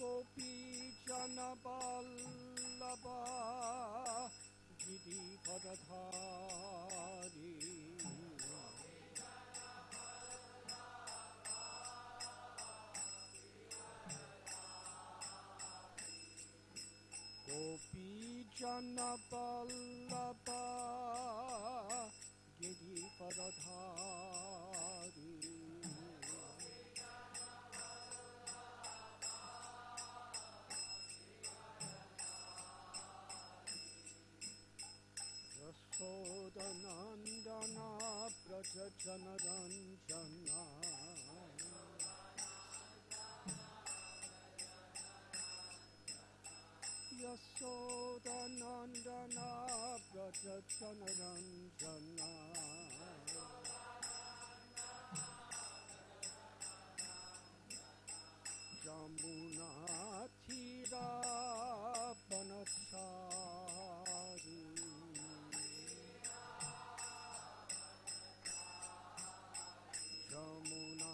गोपी जन वल्लभा गिरिवरधारी गोपी जन वल्लभा गिरिवरधारी यशोदनन्दना व्रज जनरञ्जना यशोदनन्दना व्रज जनरञ्जना यमुना तीरावनचारी यमुना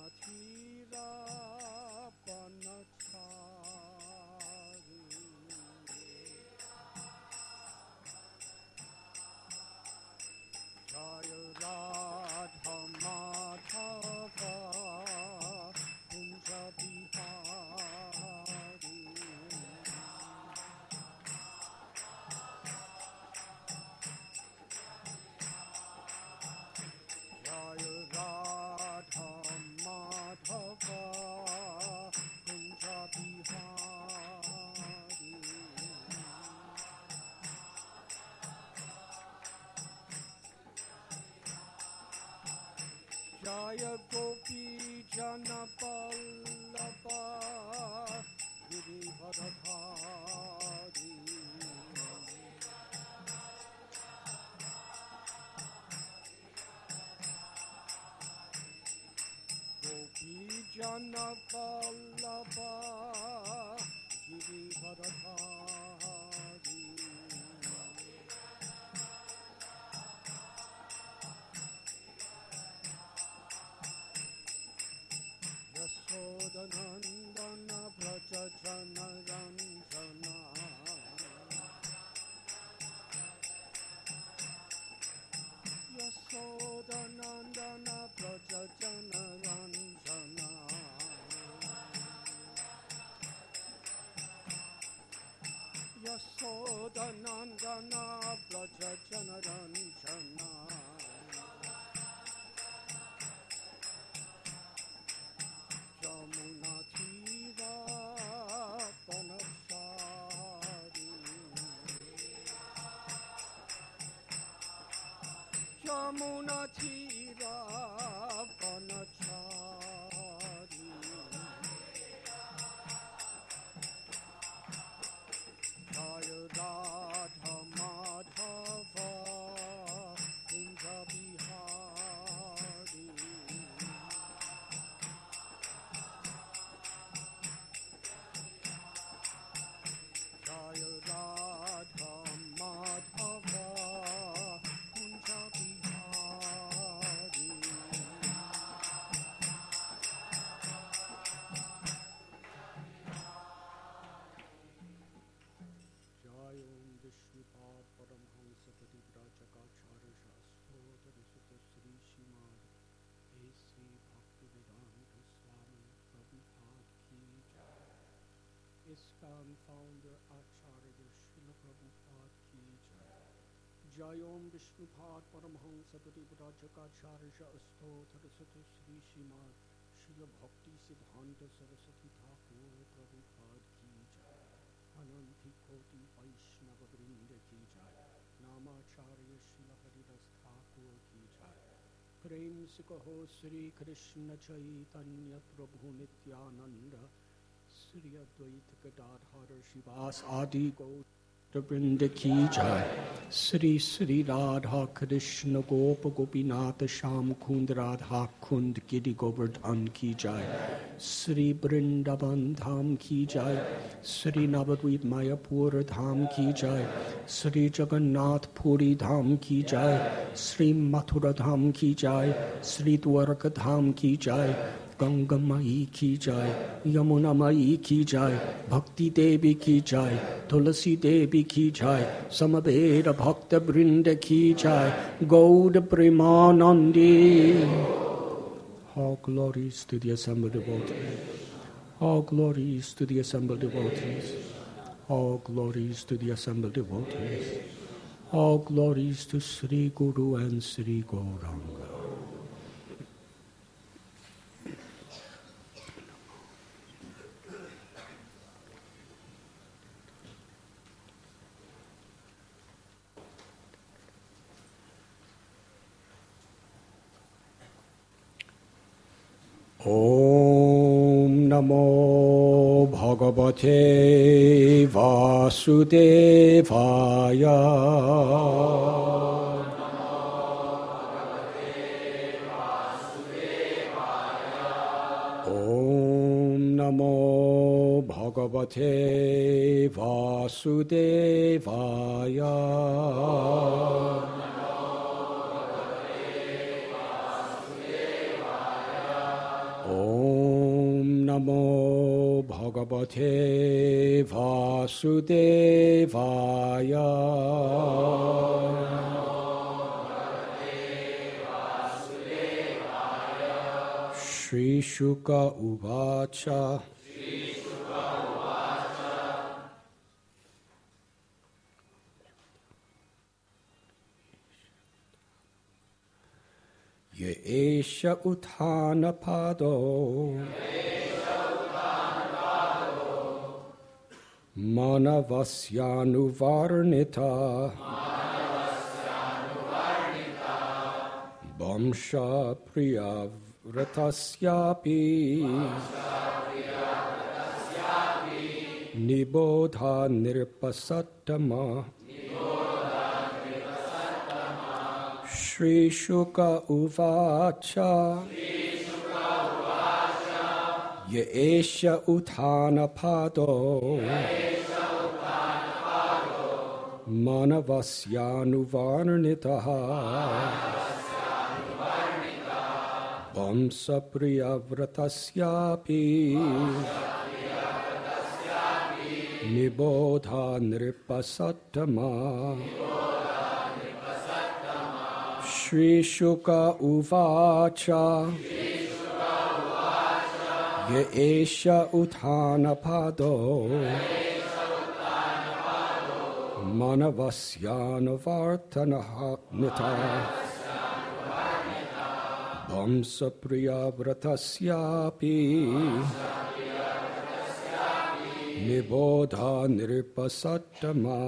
तीरावनचारी जय राधा माधव कुंज बिहारी जय राधा माधव कुंज बिहारी जय गोपी जन वल्लभा गिरिवरधारी गोपी जन वल्लभा गिरिवरधारी यशोदनन्दन व्रज जनरञ्जना यशोदनन्दन व्रज जनरञ्जना यशोदनन्दन व्रज जनरञ्जना यमुना तीरावनचारी यमुना तीरावनचारी जय राधा माधव कुंज बिहारी जय राधा माधव कुंज बिहारी जय ओम विष्णुपाद परमहंस परिव्राजकाचार्य शास्त्रोत्तर सुत श्री श्रीमद श्री भक्तिवेदांत स्वामी प्रभुपाद की जय। इसका फाउंडर आचार्य श्रील प्रभुपाद की जय। जय ओम विष्णुपाद परमहंस परिव्राजकाचार्य शास्त्रोत्तर सुत श्री श्रीमद श्रील भक्ति सिद्धांत सरस्वती ठाकुर प्रभुपाद की जय। अनंति कोटि वैष्णव वृंद की जय। नामाचार्य श्रील हरिदास ठाकुर की जय। प्रेम से कहो श्री कृष्ण चैतन्य प्रभु नित्यानंद श्री अद्वैत गदाधर शिवास आदि गौरवृंद की जय। श्री श्री राधा कृष्ण गोप गोपीनाथ श्याम कुंद राधा कुंद गिरि गोवर्धन की जय। श्री वृंदावन धाम की जय। श्री नवद्वीप मायापुर धाम की जय। श्री जगन्नाथ पुरी धाम की जय। श्री मथुरा धाम की जय। श्री द्वारका धाम की जय। गंगा माई की जय, यमुना माई की जय, भक्ति देवी की जय, तुलसी देवी की जय, समवेत भक्त वृंद की जय, Gaur Premanandi. All glories to the assembled devotees. All glories to the assembled devotees. All glories to the assembled devotees. All glories to Sri Guru and Sri Gauranga. Om Namo Bhagavate Vasudevaya. Om Namo Bhagavate Vasudevaya. Om Namo Bhagavate Vasudevaya. Shri Shuka Uvacha. Ye Esha Uthana Pado Manavasyanuvarnita Vamsha Priyavratasyapi Nibodha Nirpasattama. Shri Shuka Uvacha. Ye Esha Uthana Pado Manavasyanuvarnitaha Vamsa Priyavratasyapi Nibodha Nripasattama. Shri Shuka Uvacha. Ye Esha Uthana Pado Manavasyanuvartanita Vamsa Priyavratasyapi Nibodha Nripasattama.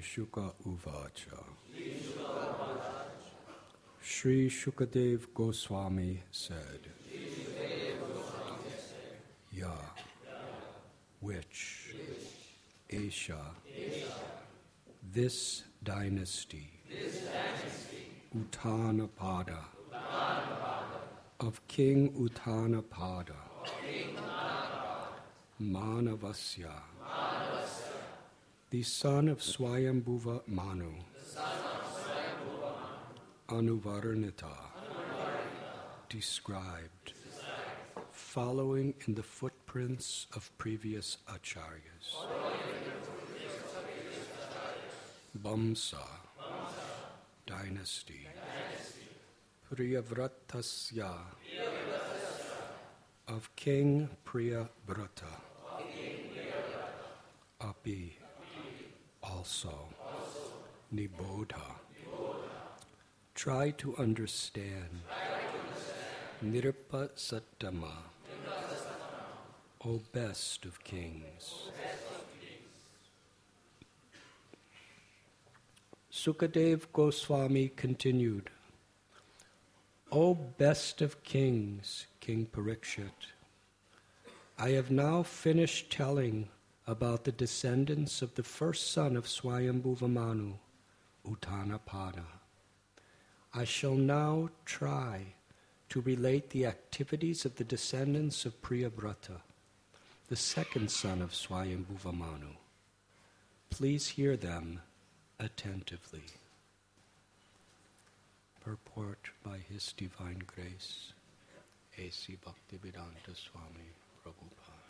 Shuka Uvacha. Sri Shukadev Goswami said, Ya, which, Asha, this dynasty, Uttanapada, of King Uttanapada, Manavasya, the son of Swayambhuva Manu, Anuvarnita, described, following in the footprints of previous acharyas. Bamsa, dynasty. Priyavratasya, of King Priyavrata. Api, also. Nibodha, try to understand. Nirpa Sattama, O best of kings. Sukadev Goswami continued, O best of kings, King Parikshit, I have now finished telling about the descendants of the first son of Swayambhuva Manu, Uttanapada. I shall now try to relate the activities of the descendants of Priyavrata, the second son of Swayambhuva Manu. Please hear them attentively. Purport by His Divine Grace, A.C. Bhaktivedanta Swami Prabhupada.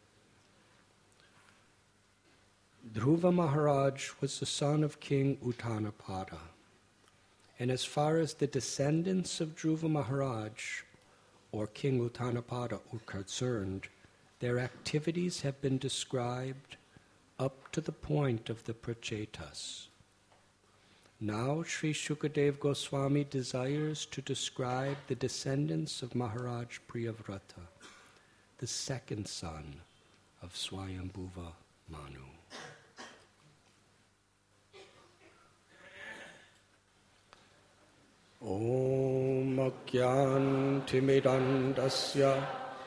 Dhruva Maharaj was the son of King Uttanapada, and as far as the descendants of Dhruva Maharaj or King Uttanapada are concerned, their activities have been described up to the point of the Prachetas. Now Sri Shukadev Goswami desires to describe the descendants of Maharaj Priyavrata, the second son of Swayambhuva Manu. Om Ajnantimirandasya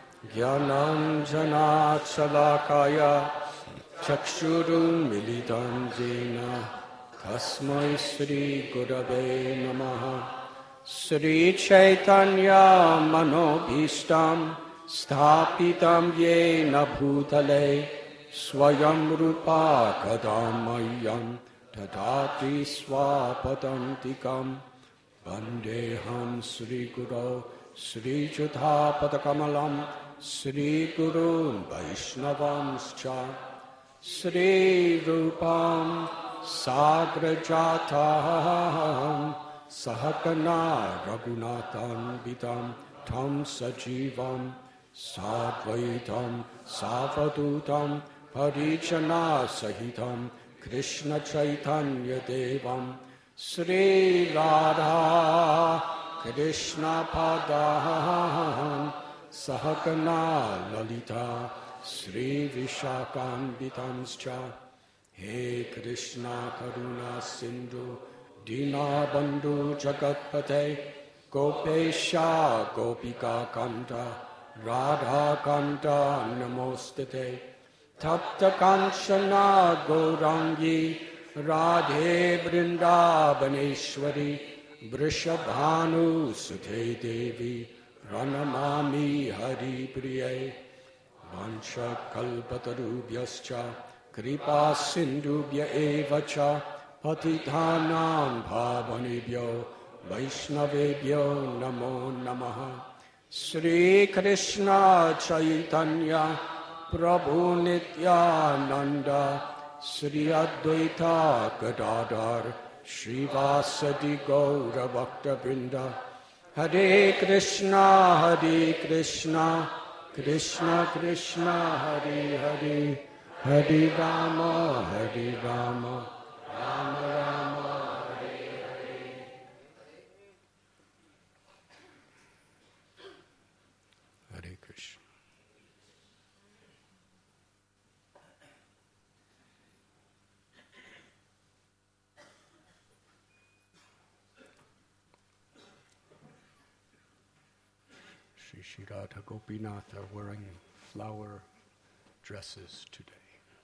Jnananjanachalakaya Chakshurun Militam Jena Tasmai Sri Gurave Namaha Sri Chaitanya Manobhishtam Sthapitam Yena Bhutale Swayam Rupa Kadamayam Tadati Swapadantikam Vandeham Sri Guru Sri Judha Padakamalam Sri Gurun Vaishnavamscha Sri Rupam Sagrajatam Sahakana Raghunathan Vitam Tam Sajivam Sadvaitam Savadutam Parijana Sahitam Krishna Chaitanya Devam Sri Radha Krishna Padam Sahakana Lalita Sri Vishakambitanscha He Krishna Karuna Sindhu Dina Bandhu Jagatpate Gopesha Gopika Kanta Radha Kanta Namostate Tapta Kanchana Gaurangi Radhe Vrindavaneshwari Vrishabhanu Sute Devi Pranamami Hari Priye Vansha Kalpatarubhyascha Kripa Sindhubhya Evacha Patithanam Bhavanebhyo Vaishnavebhyo Namo Namaha Sri Krishna Chaitanya Prabhu Nityananda Sri Advaita Gadadhar Srivasadi Gaura Bhakta Vrinda Hare Krishna Krishna Krishna Hare Hare Hare Rama Rama Rama Hare Hare. Hare Krishna. Shri Radha Gopinath are wearing flower dresses today.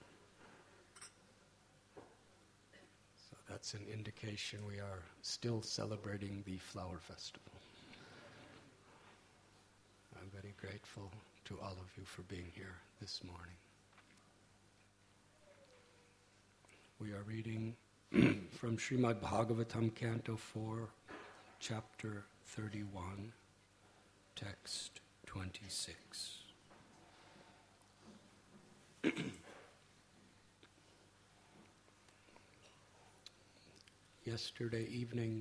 So that's an indication we are still celebrating the flower festival. I'm very grateful to all of you for being here this morning. We are reading from Srimad Bhagavatam, Canto 4, Chapter 31, Text 26. Yesterday evening,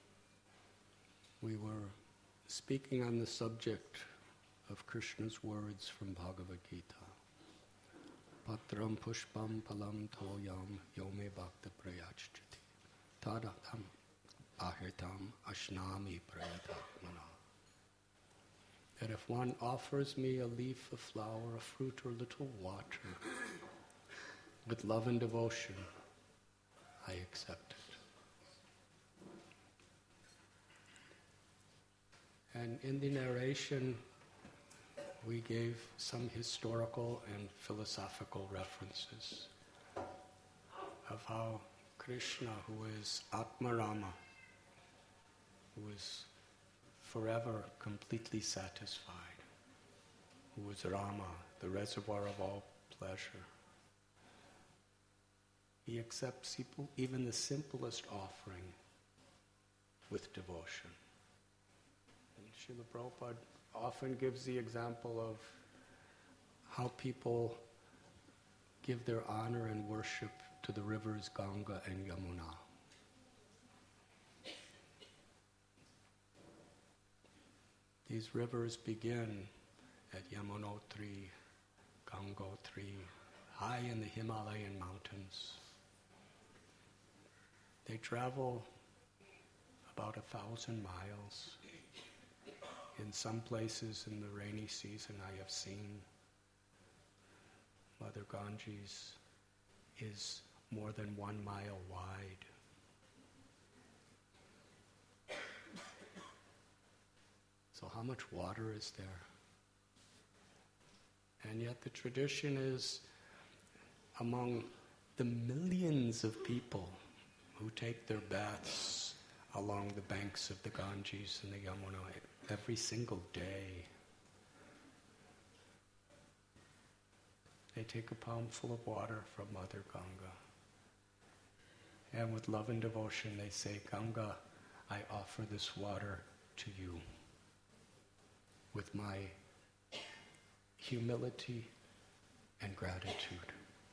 we were speaking on the subject of Krishna's words from Bhagavad Gita. Patram pushpam palam toyam yome bhakta prayachchati tadatam ahirtam ashnami prayatatmana. That if one offers me a leaf, a flower, a fruit, or little water, with love and devotion, I accept it. And in the narration, we gave some historical and philosophical references of how Krishna, who is Atmarama, who is forever completely satisfied, who is Rama, the reservoir of all pleasure, he accepts even the simplest offering with devotion. And Srila Prabhupada often gives the example of how people give their honor and worship to the rivers Ganga and Yamuna. These rivers begin at Yamunotri, Gangotri, high in the Himalayan mountains. They travel about 1,000 miles. In some places in the rainy season I have seen Mother Ganges is more than 1 mile wide. So how much water is there? And yet the tradition is among the millions of people who take their baths along the banks of the Ganges and the Yamuna every single day. They take a palmful of water from Mother Ganga. And with love and devotion they say, Ganga, I offer this water to you with my humility and gratitude.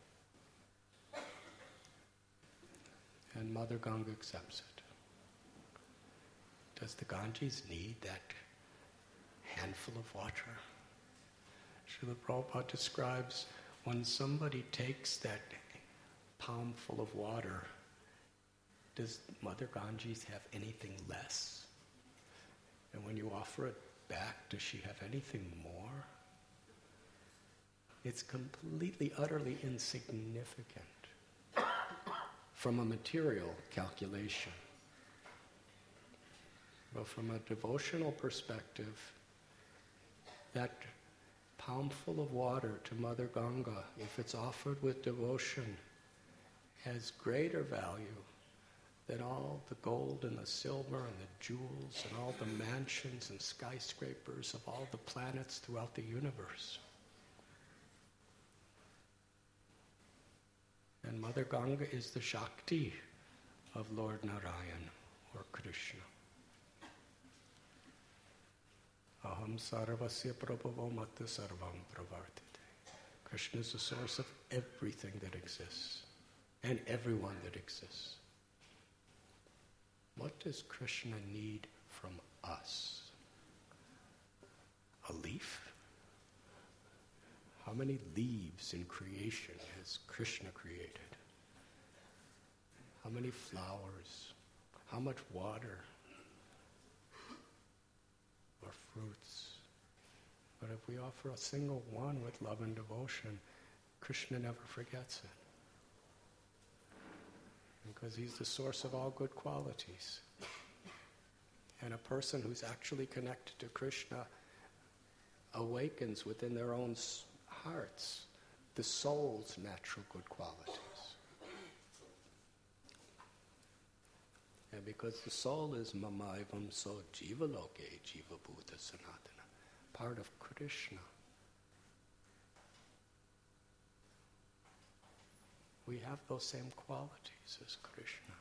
And Mother Ganga accepts it. Does the Ganges need that handful of water? Srila Prabhupada describes when somebody takes that palmful of water, does Mother Ganges have anything less? And when you offer it back, does she have anything more? It's completely, utterly insignificant from a material calculation. But from a devotional perspective, that palmful of water to Mother Ganga, if it's offered with devotion, has greater value than all the gold and the silver and the jewels and all the mansions and skyscrapers of all the planets throughout the universe. And Mother Ganga is the Shakti of Lord Narayan or Krishna. Aham sarvasya prabhavo matta sarvam pravartate. Krishna is the source of everything that exists and everyone that exists. What does Krishna need from us? A leaf? How many leaves in creation has Krishna created? How many flowers? How much water? Or fruits? But if we offer a single one with love and devotion, Krishna never forgets it. Because he's the source of all good qualities. And a person who's actually connected to Krishna awakens within their own hearts the soul's natural good qualities. And because the soul is mamaivam so jiva loke jiva bhuta sanatana, part of Krishna, we have those same qualities as Krishna.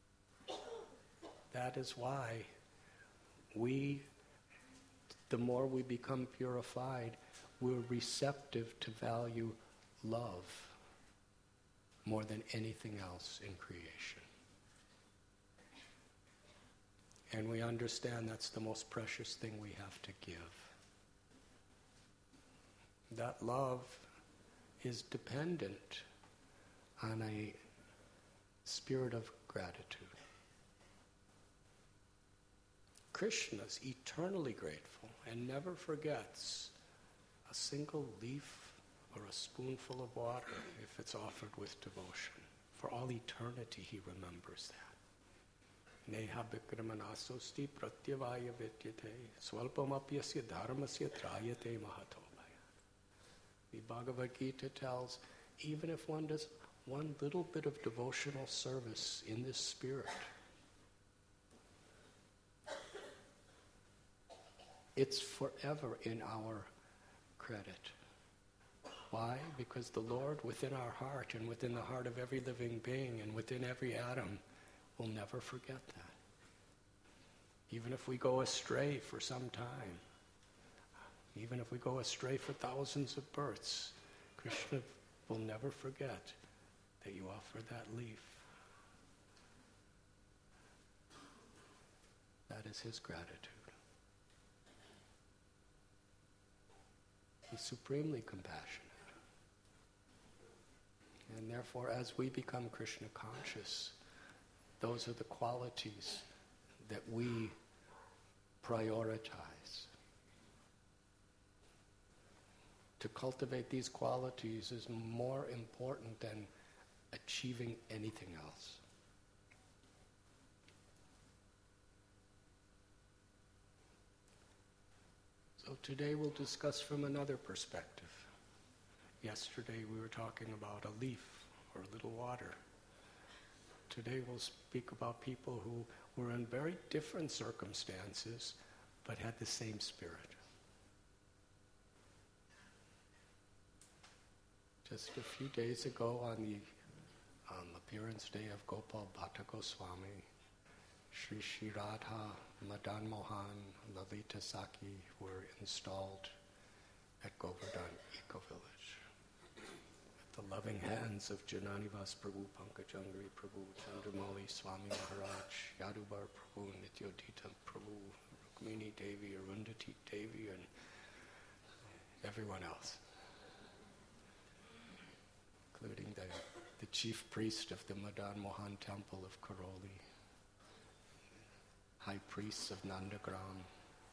That is why the more we become purified, we're receptive to value love more than anything else in creation. And we understand that's the most precious thing we have to give. That love is dependent on a spirit of gratitude. Krishna is eternally grateful and never forgets a single leaf or a spoonful of water if it's offered with devotion. For all eternity he remembers that. Neha bikramanasosti pratyavaya vidyate swalpamapyasya dharmasya trayate mahatobhaya. The Bhagavad Gita tells, even if one does one little bit of devotional service in this spirit, it's forever in our credit. Why? Because the Lord within our heart and within the heart of every living being and within every atom will never forget that. Even if we go astray for some time, even if we go astray for thousands of births, Krishna will never forget that you offered that leaf. That is his gratitude. He's supremely compassionate. And therefore, as we become Krishna conscious, those are the qualities that we prioritize. To cultivate these qualities is more important than achieving anything else. So today we'll discuss from another perspective. Yesterday we were talking about a leaf or a little water. Today we'll speak about people who were in very different circumstances but had the same spirit. Just a few days ago on the appearance day of Gopal Bhatta Goswami, Sri Radha, Madan Mohan, Lalita Saki were installed at Govardhan Eco-Village. At the loving hands of Jananivas Prabhu, Pankajangri Prabhu, Chandramali Swami Maharaj, Yadubar Prabhu, Nityodita Prabhu, Rukmini Devi, Arundhati Devi, and everyone else, including the chief priest of the Madan Mohan temple of Karoli, high priests of Nandagram.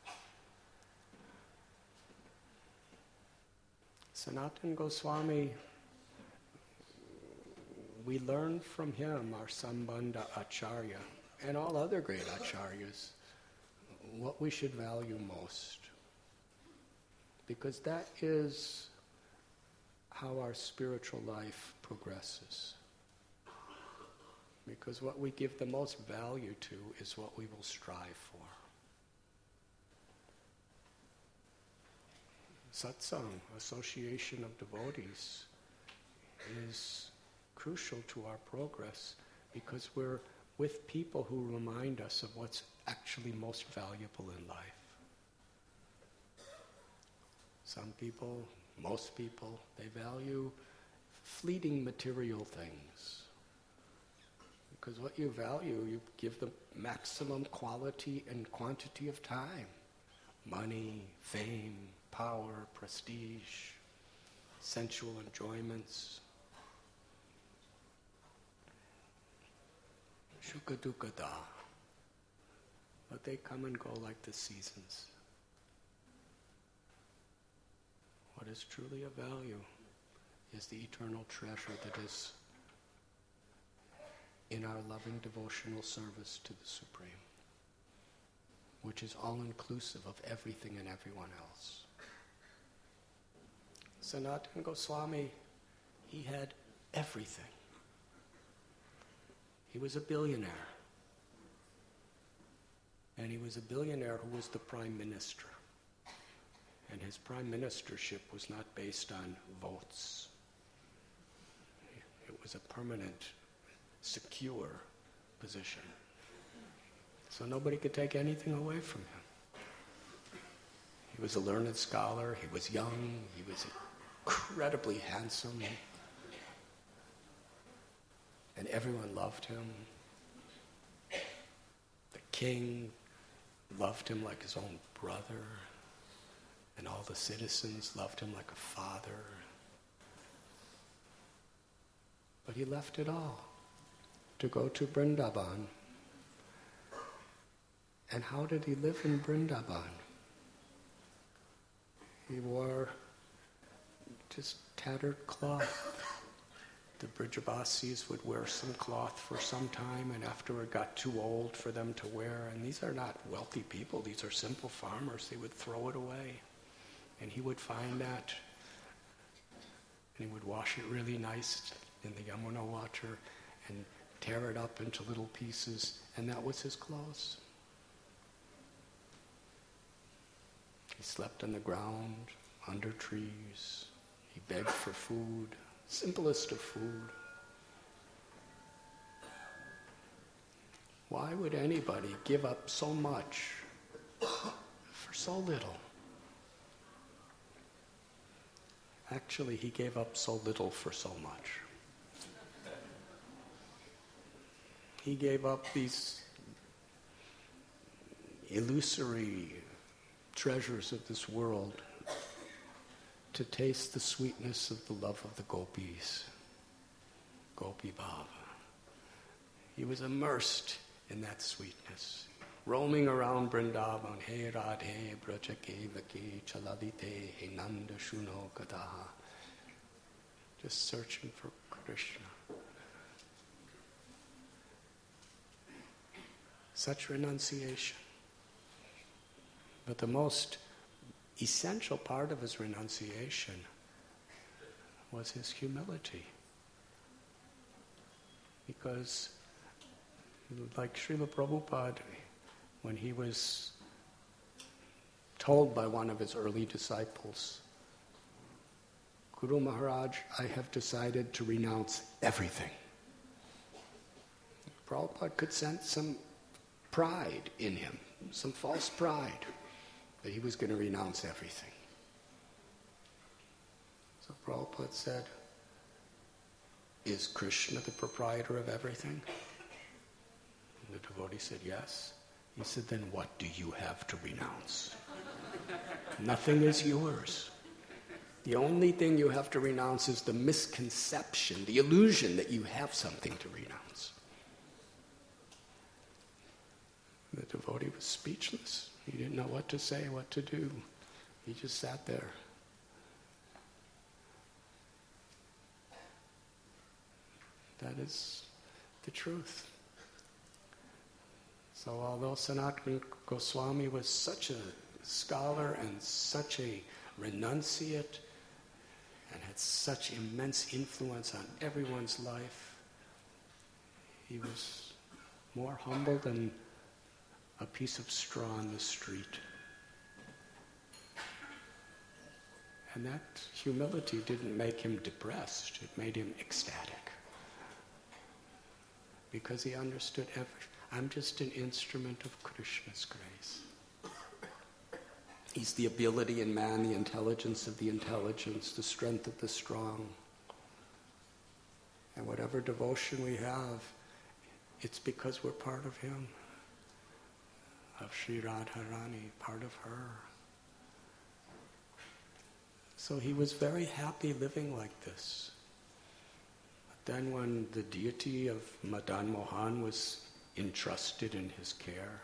Sanatana Goswami, we learn from him, our Sambandha Acharya, and all other great Acharyas, what we should value most. Because that is how our spiritual life progresses. Because what we give the most value to is what we will strive for. Satsang, association of devotees, is crucial to our progress because we're with people who remind us of what's actually most valuable in life. Some people, most people, they value fleeting material things. Because what you value, you give the maximum quality and quantity of time. Money, fame, power, prestige, sensual enjoyments. Shukadukada. But they come and go like the seasons. What is truly of value is the eternal treasure that is in our loving devotional service to the Supreme, which is all-inclusive of everything and everyone else. Sanatana Goswami, he had everything. He was a billionaire. And he was a billionaire who was the prime minister. And his prime ministership was not based on votes. It was a permanent, secure position. So nobody could take anything away from him. He was a learned scholar, he was young, he was incredibly handsome, and everyone loved him. The king loved him like his own brother, and all the citizens loved him like a father. But he left it all to go to Vrindavan. And how did he live in Vrindavan? He wore just tattered cloth. The Brijavasis would wear some cloth for some time, and after it got too old for them to wear, and these are not wealthy people, these are simple farmers, they would throw it away. And he would find that, and he would wash it really nice in the Yamuna water, and tear it up into little pieces, and that was his clothes. He slept on the ground, under trees. He begged for food, simplest of food. Why would anybody give up so much for so little? Actually, he gave up so little for so much. He gave up these illusory treasures of this world to taste the sweetness of the love of the gopis, Gopi Bhava. He was immersed in that sweetness, roaming around Vrindavan, He Radhe Brajake Vake Chaladite He Nanda Shuno Gadaha, just searching for Krishna. Such renunciation. But the most essential part of his renunciation was his humility. Because, like Srila Prabhupada, when he was told by one of his early disciples, Guru Maharaj, I have decided to renounce everything. Prabhupada could sense some pride in him, some false pride, that he was going to renounce everything. So Prabhupada said, is Krishna the proprietor of everything? And the devotee said, yes. He said, then what do you have to renounce? Nothing is yours. The only thing you have to renounce is the misconception, the illusion that you have something to renounce. The devotee was speechless. He didn't know what to say, what to do. He just sat there. That is the truth. So although Sanatana Goswami was such a scholar and such a renunciate and had such immense influence on everyone's life, he was more humble than a piece of straw on the street. And that humility didn't make him depressed, it made him ecstatic. Because he understood I'm just an instrument of Krishna's grace. He's the ability in man, the intelligence of the intelligence, the strength of the strong. And whatever devotion we have, it's because we're part of him. Of Sri Radharani, part of her. So he was very happy living like this. But then when the deity of Madan Mohan was entrusted in his care,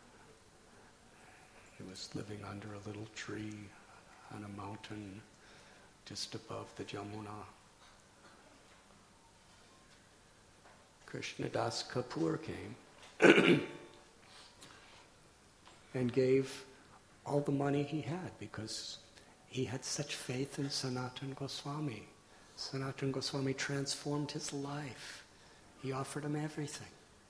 he was living under a little tree on a mountain just above the Jamuna. Krishnadas Kapoor came and gave all the money he had because He had such faith in Sanatana Goswami. Sanatana Goswami transformed his life. He offered him everything.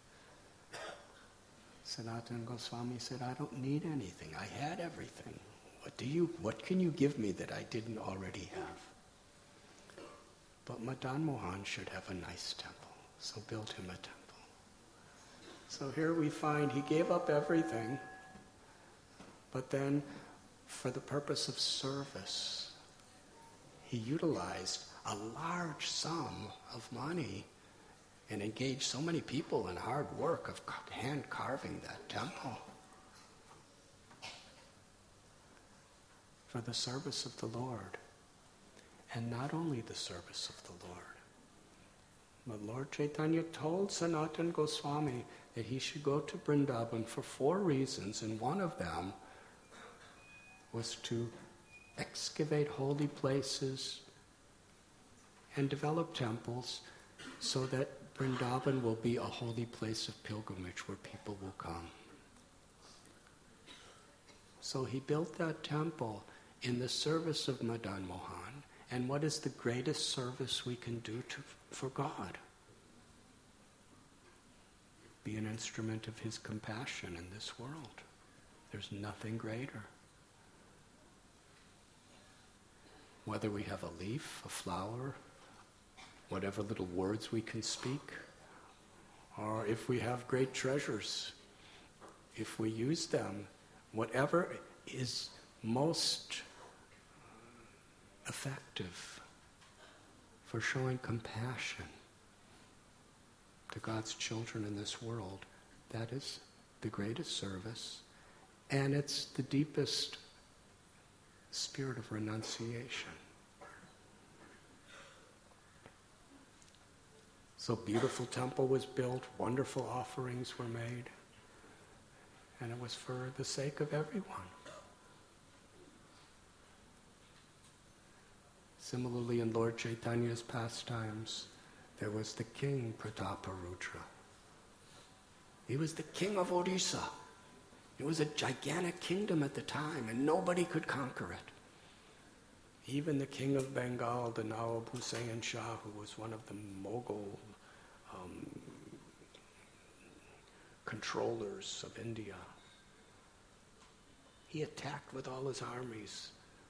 Sanatana Goswami said, I don't need anything. I had everything. What can you give me that I didn't already have? But Madan Mohan should have a nice temple, so built him a temple. So here we find he gave up everything, but then for the purpose of service, he utilized a large sum of money and engaged so many people in hard work of hand carving that temple for the service of the Lord. And not only the service of the Lord, but Lord Chaitanya told Sanatana Goswami that he should go to Vrindavan for 4 reasons, and one of them was to excavate holy places and develop temples so that Vrindavan will be a holy place of pilgrimage where people will come. So he built that temple in the service of Madan Mohan. And what is the greatest service we can do for God? Be an instrument of his compassion in this world. There's nothing greater. Whether we have a leaf, a flower, whatever little words we can speak, or if we have great treasures, if we use them, whatever is most effective for showing compassion to God's children in this world, that is the greatest service, and it's the deepest spirit of renunciation. So beautiful temple was built, wonderful offerings were made, and it was for the sake of everyone. Similarly, in Lord Chaitanya's pastimes, there was the king Prataparudra. He was the king of Odisha. It was a gigantic kingdom at the time, and nobody could conquer it. Even the king of Bengal, the Nawab Hussain Shah, who was one of the Mughal controllers of India, he attacked with all his armies.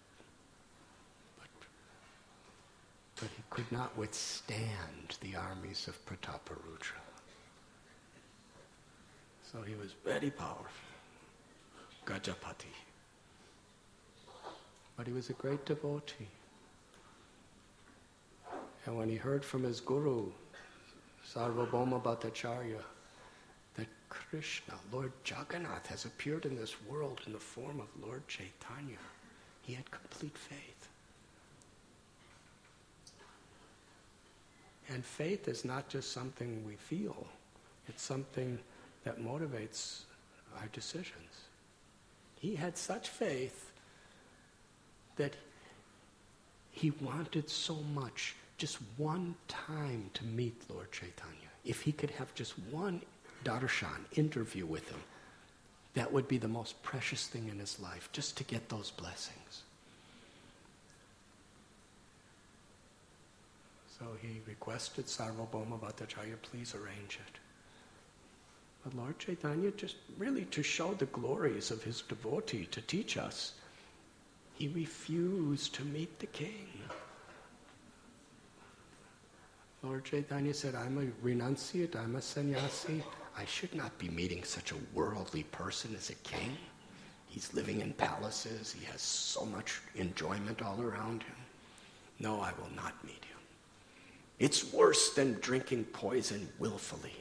But he could not withstand the armies of Prataparudra. So he was very powerful, Gajapati. But he was a great devotee. And when he heard from his guru, Sarvabhauma Bhattacharya, that Krishna, Lord Jagannath, has appeared in this world in the form of Lord Chaitanya, he had complete faith. And faith is not just something we feel. It's something that motivates our decisions. He had such faith that he wanted so much, just one time, to meet Lord Chaitanya. If he could have just one darshan, interview with him, that would be the most precious thing in his life, just to get those blessings. So he requested Sarvabhauma Bhattacharya, please arrange it. But Lord Chaitanya, just really to show the glories of his devotee, to teach us, he refused to meet the king. Lord Chaitanya said, I'm a renunciate, I'm a sannyasi. I should not be meeting such a worldly person as a king. He's living in palaces, he has so much enjoyment all around him. No, I will not meet him. It's worse than drinking poison willfully.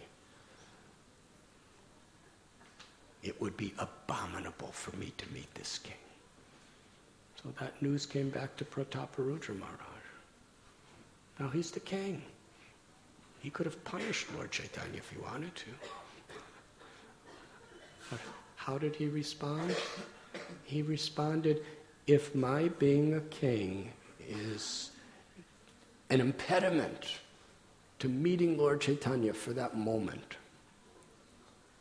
It would be abominable for me to meet this king. So that news came back to Prataparudra Maharaj. Now he's the king. He could have punished Lord Chaitanya if he wanted to. But how did he respond? He responded, if my being a king is an impediment to meeting Lord Chaitanya for that moment,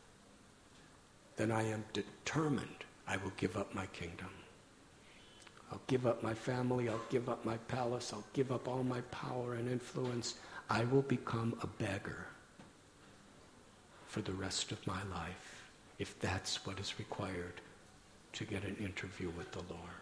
then I am determined I will give up my kingdom. I'll give up my family, I'll give up my palace, I'll give up all my power and influence. I will become a beggar for the rest of my life, if that's what is required to get an interview with the Lord.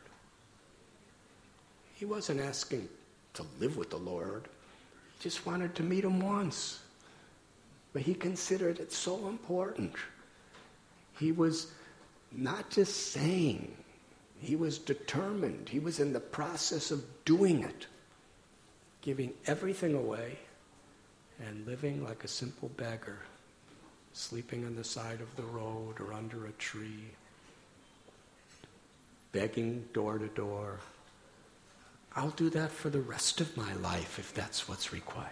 He wasn't asking to live with the Lord. He just wanted to meet him once. But he considered it so important. He was not just saying, he was determined. He was in the process of doing it, giving everything away and living like a simple beggar, sleeping on the side of the road or under a tree, begging door to door. I'll do that for the rest of my life if that's what's required.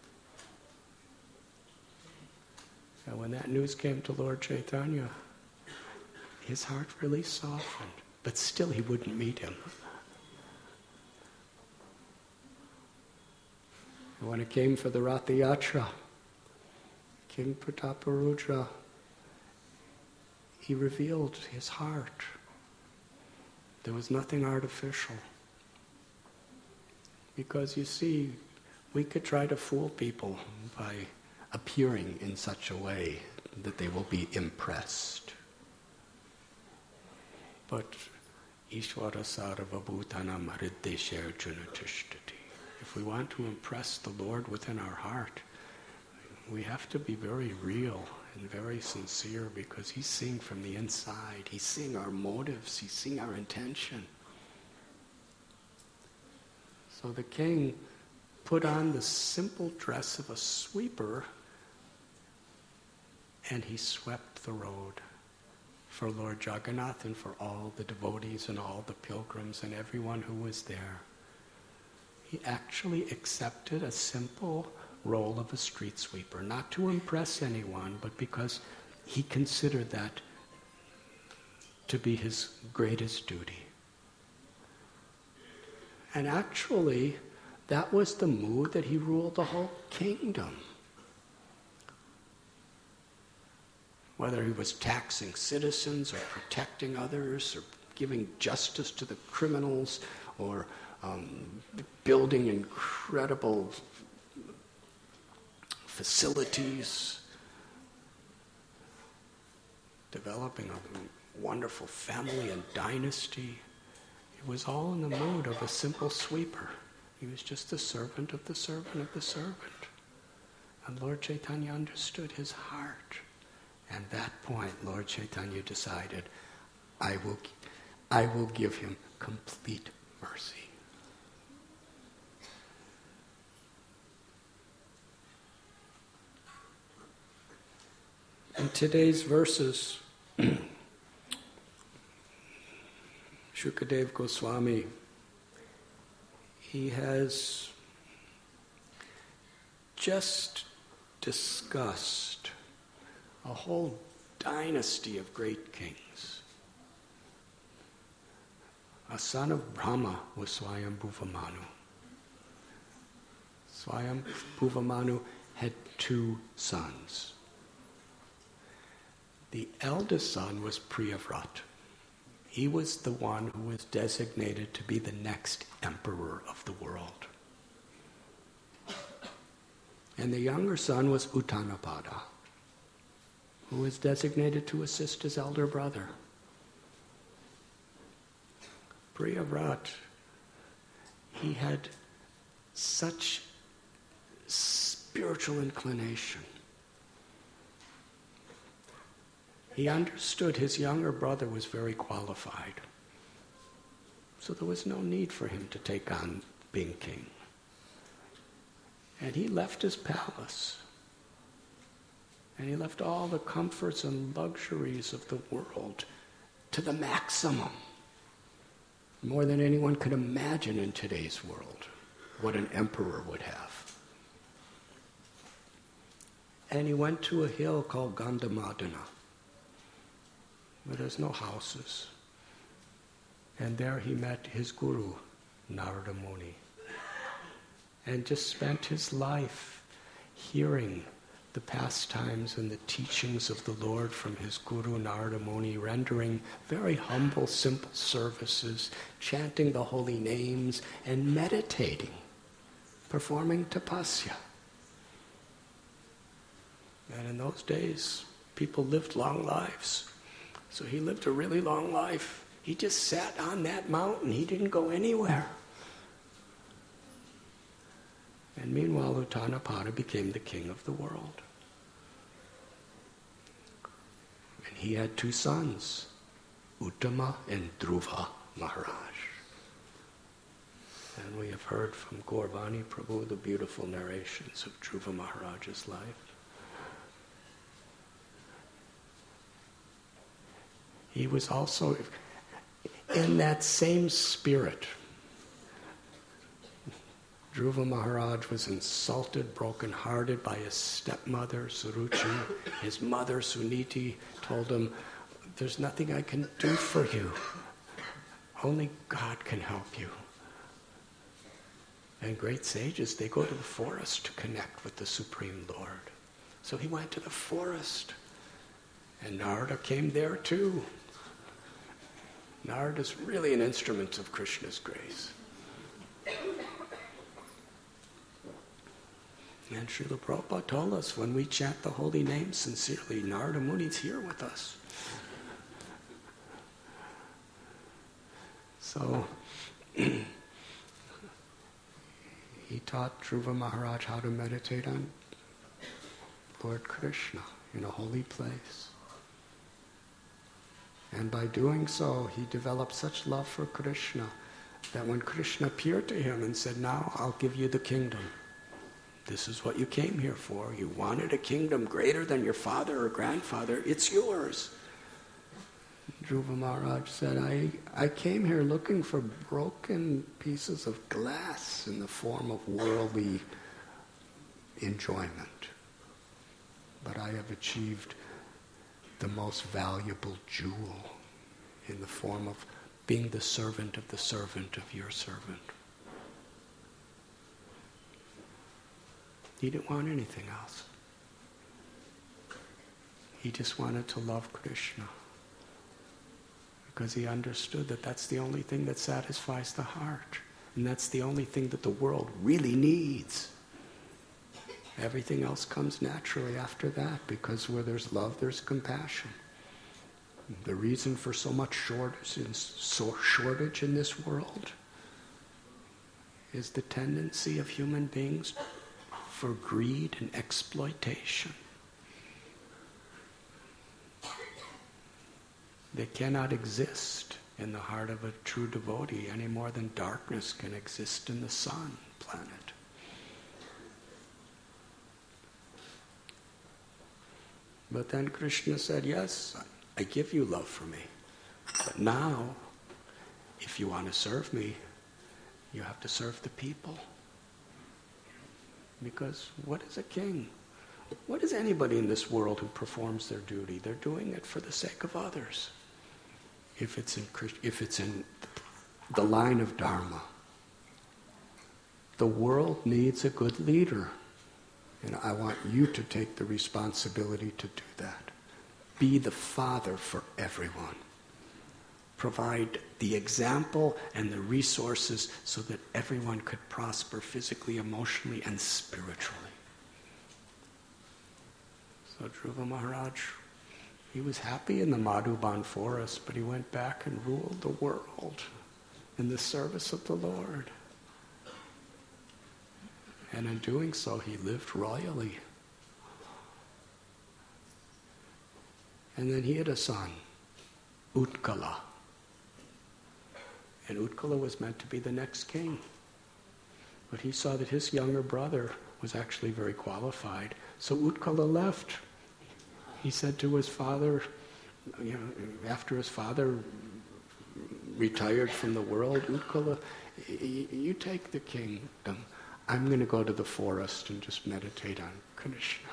And when that news came to Lord Chaitanya, his heart really softened, but still he wouldn't meet him. And when it came for the Ratha Yatra, King Prataparudra, he revealed his heart. There was nothing artificial. Because you see, we could try to fool people by appearing in such a way that they will be impressed. But Ishvara Sarva Bhutanam Hriddeshe Arjuna Tishtati. If we want to impress the Lord within our heart, we have to be very real and very sincere, because he's seeing from the inside. He's seeing our motives. He's seeing our intention. So the king put on the simple dress of a sweeper and he swept the road for Lord Jagannath and for all the devotees and all the pilgrims and everyone who was there. He actually accepted a simple role of a street sweeper, not to impress anyone, but because he considered that to be his greatest duty. And actually, that was the mood that he ruled the whole kingdom. Whether he was taxing citizens or protecting others or giving justice to the criminals or building incredible facilities, developing a wonderful family and dynasty. It was all in the mood of a simple sweeper. He was just the servant of the servant of the servant. And Lord Chaitanya understood his heart. And at that point, Lord Chaitanya decided, I will give him complete mercy. In today's verses, Shukadev Goswami, he has just discussed a whole dynasty of great kings. A son of Brahma was Swayambhuva Manu. Swayambhuva Manu had two sons. The eldest son was Priyavrat. He was the one who was designated to be the next emperor of the world. And the younger son was Uttanapada, who was designated to assist his elder brother. Priyavrat, he had such spiritual inclination. He understood his younger brother was very qualified. So there was no need for him to take on being king. And he left his palace. And he left all the comforts and luxuries of the world to the maximum. More than anyone could imagine in today's world what an emperor would have. And he went to a hill called Gandhamadana, where there's no houses. And there he met his guru, Narada Muni, and just spent his life hearing the pastimes and the teachings of the Lord from his Guru Narada Muni, rendering very humble, simple services, chanting the holy names, and meditating, performing tapasya. And in those days, people lived long lives. So he lived a really long life. He just sat on that mountain. He didn't go anywhere. And meanwhile, Uttanapada became the king of the world. And he had two sons, Uttama and Dhruva Maharaj. And we have heard from Gaurvani Prabhu the beautiful narrations of Dhruva Maharaj's life. He was also in that same spirit. Dhruva Maharaj was insulted, broken-hearted by his stepmother, Suruchi. His mother, Suniti, told him, "There's nothing I can do for you. Only God can help you." And great sages, they go to the forest to connect with the Supreme Lord. So he went to the forest. And Narada came there too. Narada is really an instrument of Krishna's grace. And Srila Prabhupada told us, when we chant the holy name sincerely, Narada Muni is here with us. So, he taught Dhruva Maharaj how to meditate on Lord Krishna in a holy place. And by doing so, he developed such love for Krishna that when Krishna appeared to him and said, "Now I'll give you the kingdom. This is what you came here for. You wanted a kingdom greater than your father or grandfather. It's yours." Dhruva Maharaj said, I came here looking for broken pieces of glass in the form of worldly enjoyment. But I have achieved the most valuable jewel in the form of being the servant of your servant. He didn't want anything else. He just wanted to love Krishna, because he understood that that's the only thing that satisfies the heart, and that's the only thing that the world really needs. Everything else comes naturally after that, because where there's love, there's compassion. The reason for so much shortage in this world is the tendency of human beings for greed and exploitation. They cannot exist in the heart of a true devotee any more than darkness can exist in the sun planet. But then Krishna said, "Yes, I give you love for me. But now, if you want to serve me, you have to serve the people." Because what is a king? What is anybody in this world who performs their duty? They're doing it for the sake of others. If it's in the line of Dharma. The world needs a good leader. And I want you to take the responsibility to do that. Be the father for everyone. Provide the example and the resources so that everyone could prosper physically, emotionally, and spiritually. So Dhruva Maharaj, he was happy in the Madhuban forest, but he went back and ruled the world in the service of the Lord. And in doing so, he lived royally. And then he had a son, Utkala. And Utkala was meant to be the next king. But he saw that his younger brother was actually very qualified. So Utkala left. He said to his father, after his father retired from the world, Utkala, you take the kingdom. I'm going to go to the forest and just meditate on Krishna.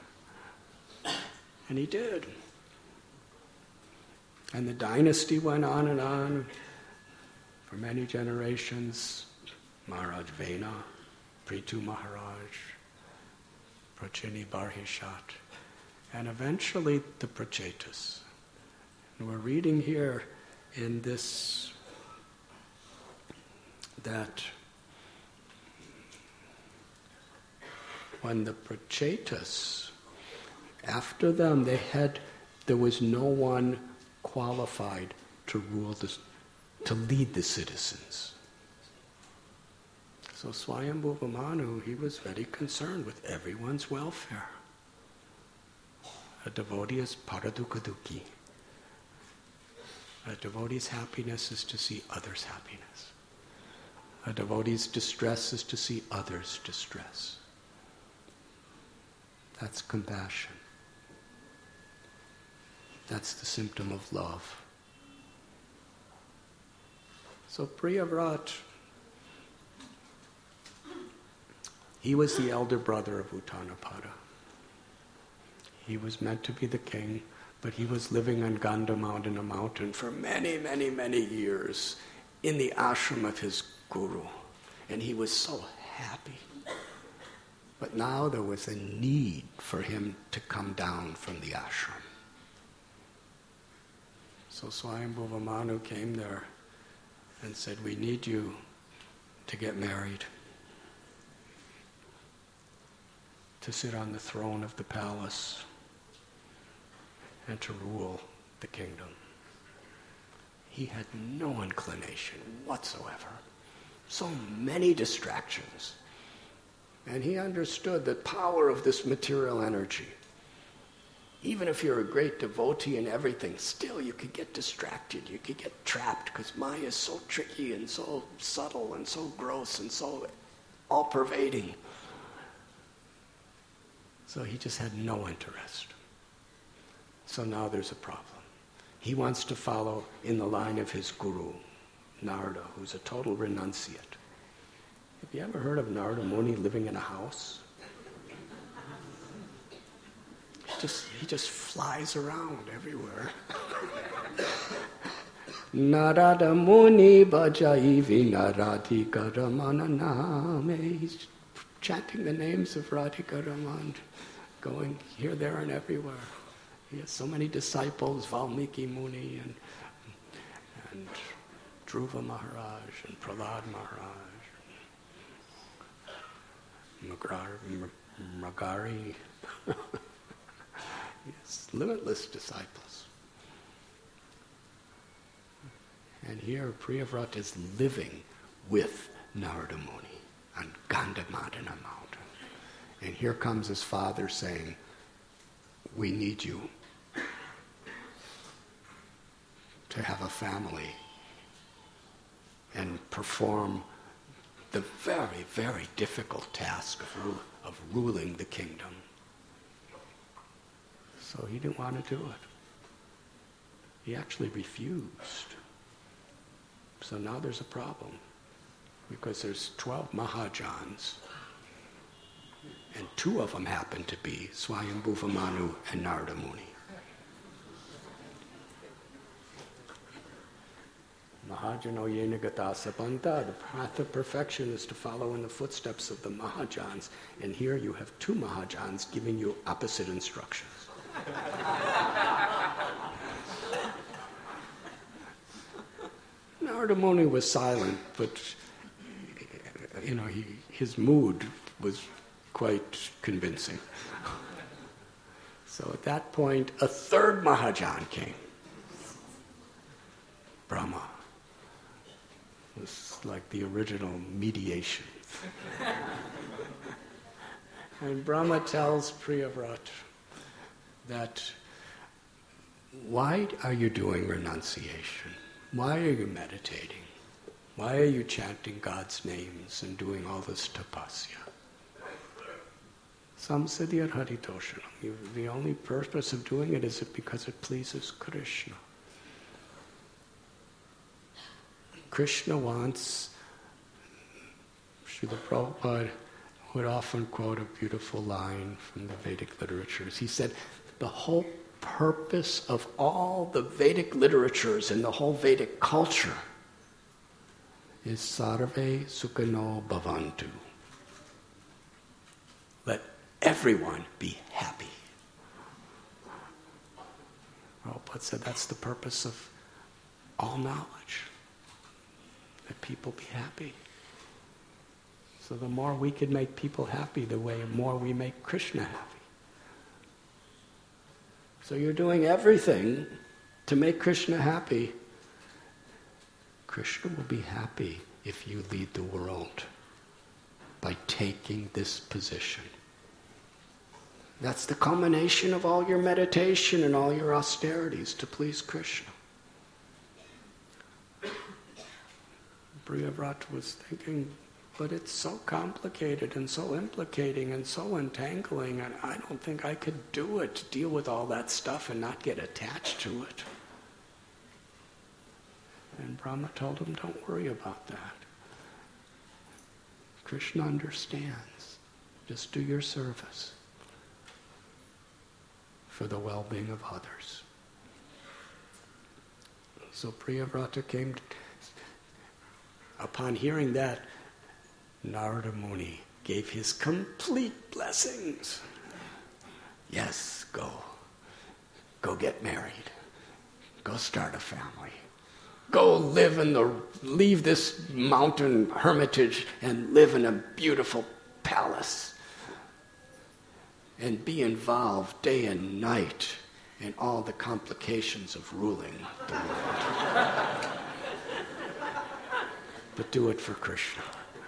And he did. And the dynasty went on and on for many generations. Maharaj Vena, Prithu Maharaj, Prachini Barhishat, and eventually the Prachetas. And we're reading here in this that when the Prachetas, after them, there was no one qualified to lead the citizens. So Swayambhuva Manu, he was very concerned with everyone's welfare. A devotee is paradukkadukkhi. A devotee's happiness is to see others' happiness. A devotee's distress is to see others' distress. That's compassion. That's the symptom of love. So Priyavrat, he was the elder brother of Uttanapada. He was meant to be the king, but he was living on Gandhamad in a mountain for many, many, many years in the ashram of his guru. And he was so happy. But now there was a need for him to come down from the ashram. So Swayambhuva Manu came there and said, we need you to get married, to sit on the throne of the palace, and to rule the kingdom. He had no inclination whatsoever. So many distractions. And he understood the power of this material energy. Even if you're a great devotee and everything, still you could get distracted, you could get trapped, because Maya is so tricky and so subtle and so gross and so all-pervading. So he just had no interest. So now there's a problem. He wants to follow in the line of his guru, Narada, who's a total renunciate. Have you ever heard of Narada Muni living in a house? He just flies around everywhere. Narada Muni Bhajaivi Naradhika Ramana Name. He's chanting the names of Radhika Raman, going here, there, and everywhere. He has so many disciples, Valmiki Muni and Dhruva Maharaj and Prahlad Maharaj, Magari. Yes, limitless disciples. And here Priyavrat is living with Narada Muni on Gandhamadana mountain. And here comes his father saying, we need you to have a family and perform the very, very difficult task of ruling the kingdom. So he didn't want to do it. He actually refused. So now there's a problem, because there's 12 Mahajans, and 2 of them happen to be Swayambhuva Manu and Narada Muni. Mahajano yena gata sabanta. The path of perfection is to follow in the footsteps of the Mahajans, and here you have 2 Mahajans giving you opposite instructions. Narada Muni was silent, but his mood was quite convincing. So at that point, a 3rd Mahajan came. Brahma. It was like the original mediation. And Brahma tells Priyavrat that, why are you doing renunciation? Why are you meditating? Why are you chanting God's names and doing all this tapasya? Samsiddhyat haritoshanam. The only purpose of doing it is because it pleases Krishna. Krishna wants, Srila Prabhupada would often quote a beautiful line from the Vedic literatures. He said, the whole purpose of all the Vedic literatures and the whole Vedic culture is sarve sukhino bhavantu. Let everyone everyone be happy. Prabhupada said that's the purpose of all knowledge, that people be happy. So the more we could make people happy, the more we make Krishna happy. So you're doing everything to make Krishna happy. Krishna will be happy if you lead the world by taking this position. That's the culmination of all your meditation and all your austerities, to please Krishna. Priyavrata was thinking, but it's so complicated and so implicating and so entangling, and I don't think I could do it, deal with all that stuff and not get attached to it. And Brahma told him, don't worry about that. Krishna understands. Just do your service for the well-being of others. So Priyavrata came, upon hearing that, Narada Muni gave his complete blessings. Yes, go. Go get married. Go start a family. Go leave this mountain hermitage and live in a beautiful palace. And be involved day and night in all the complications of ruling the world. But do it for Krishna.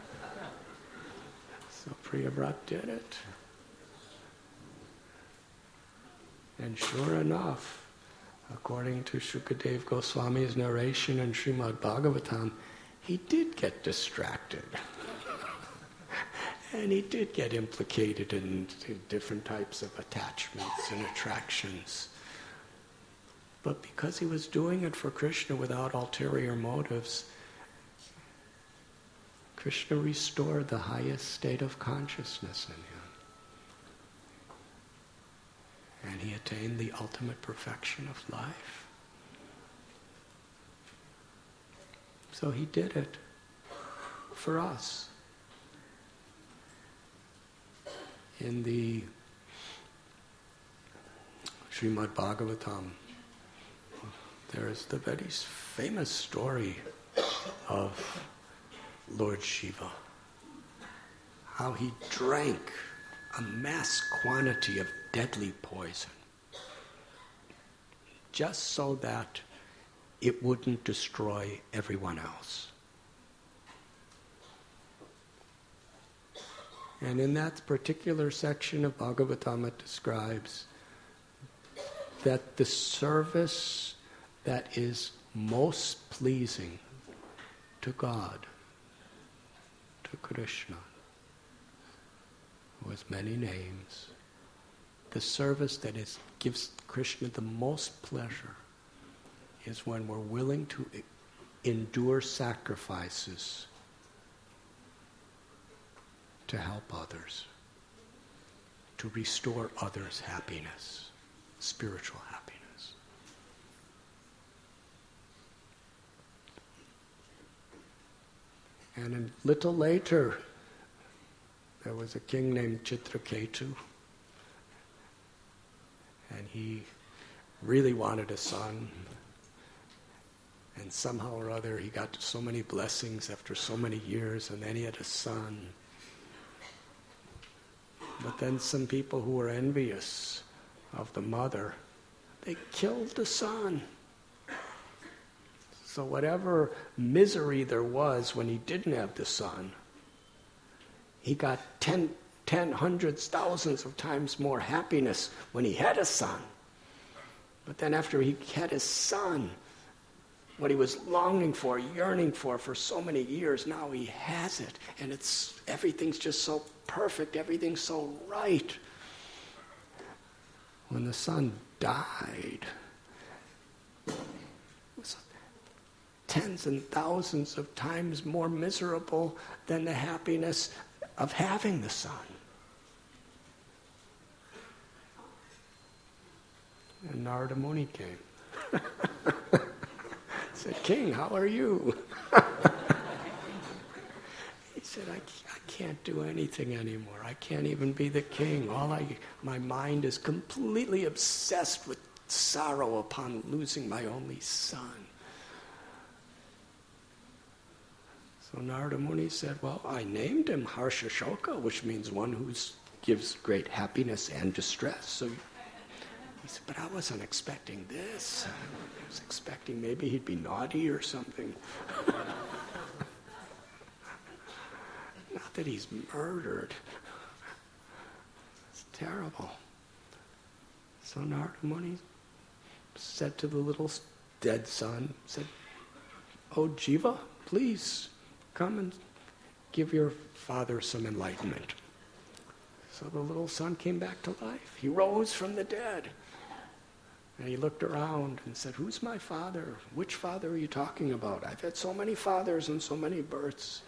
So Priyavrata did it. And sure enough, according to Shukadev Goswami's narration in Srimad Bhagavatam, he did get distracted. And he did get implicated in different types of attachments and attractions. But because he was doing it for Krishna without ulterior motives, Krishna restored the highest state of consciousness in him. And he attained the ultimate perfection of life. So he did it for us. In the Srimad Bhagavatam, there is the very famous story of Lord Shiva, how he drank a mass quantity of deadly poison just so that it wouldn't destroy everyone else. And in that particular section of Bhagavatam, it describes that the service that is most pleasing to God, to Krishna, who has many names, the service that gives Krishna the most pleasure is when we're willing to endure sacrifices to help others, to restore others' happiness, spiritual happiness. And a little later, there was a king named Chitraketu, and he really wanted a son. And somehow or other, he got so many blessings after so many years, and then he had a son. But then some people who were envious of the mother, they killed the son. So whatever misery there was when he didn't have the son, he got 10, hundreds, thousands of times more happiness when he had a son. But then after he had his son, what he was longing for, yearning for so many years, now he has it. And everything's just so perfect, everything's so right. When the son died, it was tens and thousands of times more miserable than the happiness of having the son. And Narada Muni came. Said, "King, how are you?" He said, I can't do anything anymore. I can't even be the king. My mind is completely obsessed with sorrow upon losing my only son. So Narada Muni said, well, I named him Harsha Shoka, which means one who gives great happiness and distress. So he said, but I wasn't expecting this. I was expecting maybe he'd be naughty or something. Not that he's murdered. It's terrible. So Narada Muni said to the little dead son, said, oh Jiva, please come and give your father some enlightenment. So the little son came back to life. He rose from the dead. And he looked around and said, who's my father? Which father are you talking about? I've had so many fathers and so many births.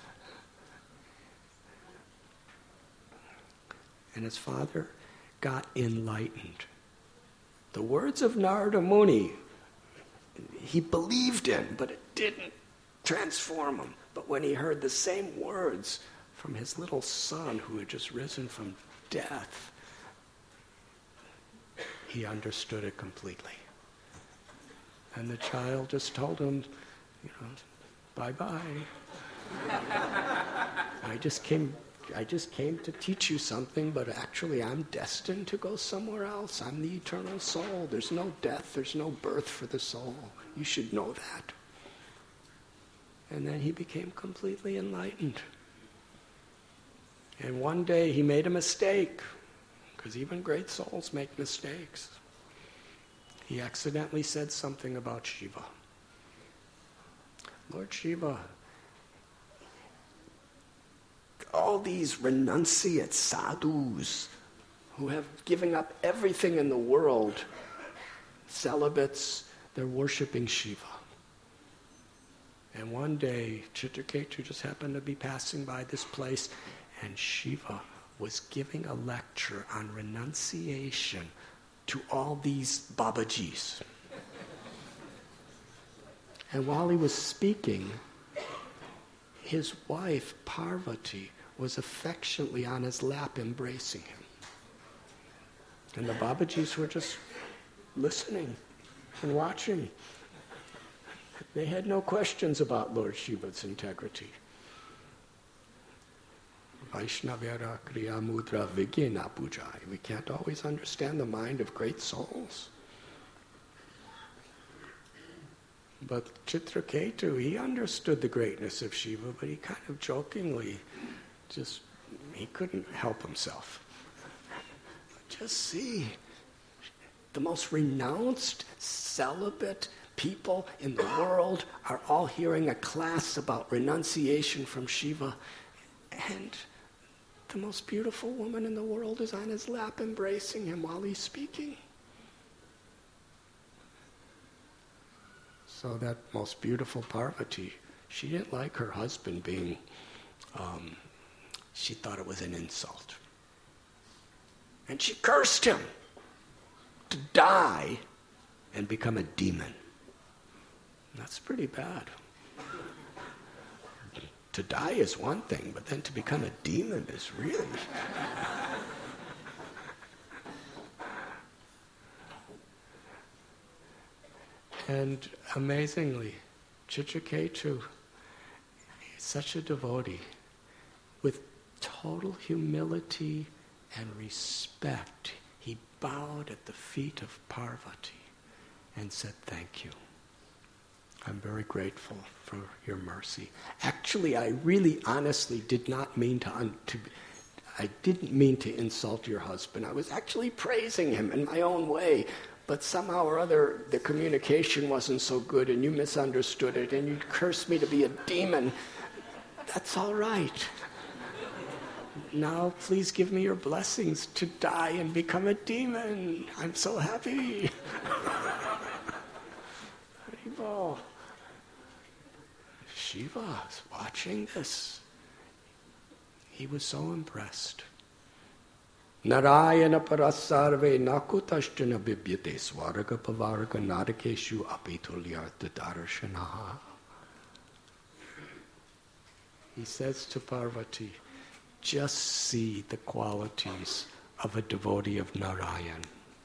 And his father got enlightened. The words of Narada Muni, he believed in, but it didn't transform him. But when he heard the same words from his little son who had just risen from death, he understood it completely. And the child just told him, bye-bye. I just came to teach you something, but actually I'm destined to go somewhere else. I'm the eternal soul. There's no death, there's no birth for the soul. You should know that. And then he became completely enlightened. And one day he made a mistake, because even great souls make mistakes. He accidentally said something about Shiva. Lord Shiva, all these renunciate sadhus who have given up everything in the world, celibates, they're worshipping Shiva. And one day, Chitraketu just happened to be passing by this place, and Shiva was giving a lecture on renunciation to all these Babajis. And while he was speaking, his wife, Parvati, was affectionately on his lap embracing him. And the Babajis were just listening and watching. They had no questions about Lord Shiva's integrity. Vaishnavara Kriya Mudra Vigyena Pujai. We can't always understand the mind of great souls. But Chitraketu, he understood the greatness of Shiva, but he kind of jokingly he couldn't help himself. Just see, the most renounced, celibate people in the world are all hearing a class about renunciation from Shiva, and the most beautiful woman in the world is on his lap embracing him while he's speaking. So that most beautiful Parvati, she didn't like her husband being, she thought it was an insult. And she cursed him to die and become a demon. That's pretty bad. To die is one thing, but then to become a demon is really... And amazingly, Chitraketu is such a devotee. With total humility and respect, he bowed at the feet of Parvati and said, "Thank you. I'm very grateful for your mercy. Actually, I really honestly did not mean I didn't mean to insult your husband. I was actually praising him in my own way. But somehow or other, the communication wasn't so good and you misunderstood it and you cursed me to be a demon. That's all right. Now, please give me your blessings to die and become a demon. I'm so happy." Haribol. Shiva is watching this. He was so impressed. Narayana parasarve nakutashtana bibyate swaraga pavarga narakeshu apitulyartha darashanaha. He says to Parvati, just see the qualities of a devotee of Narayan.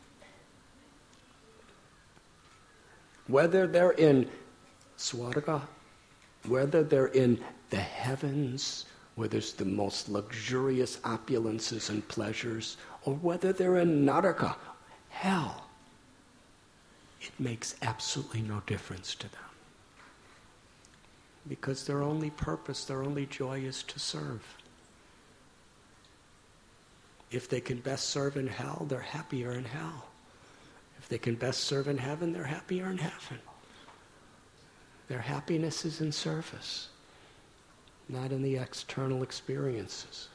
Whether they're in Swarga, whether they're in the heavens, where there's the most luxurious opulences and pleasures, or whether they're in Naraka, hell, it makes absolutely no difference to them. Because their only purpose, their only joy is to serve. If they can best serve in hell, they're happier in hell. If they can best serve in heaven, they're happier in heaven. Their happiness is in service, not in the external experiences.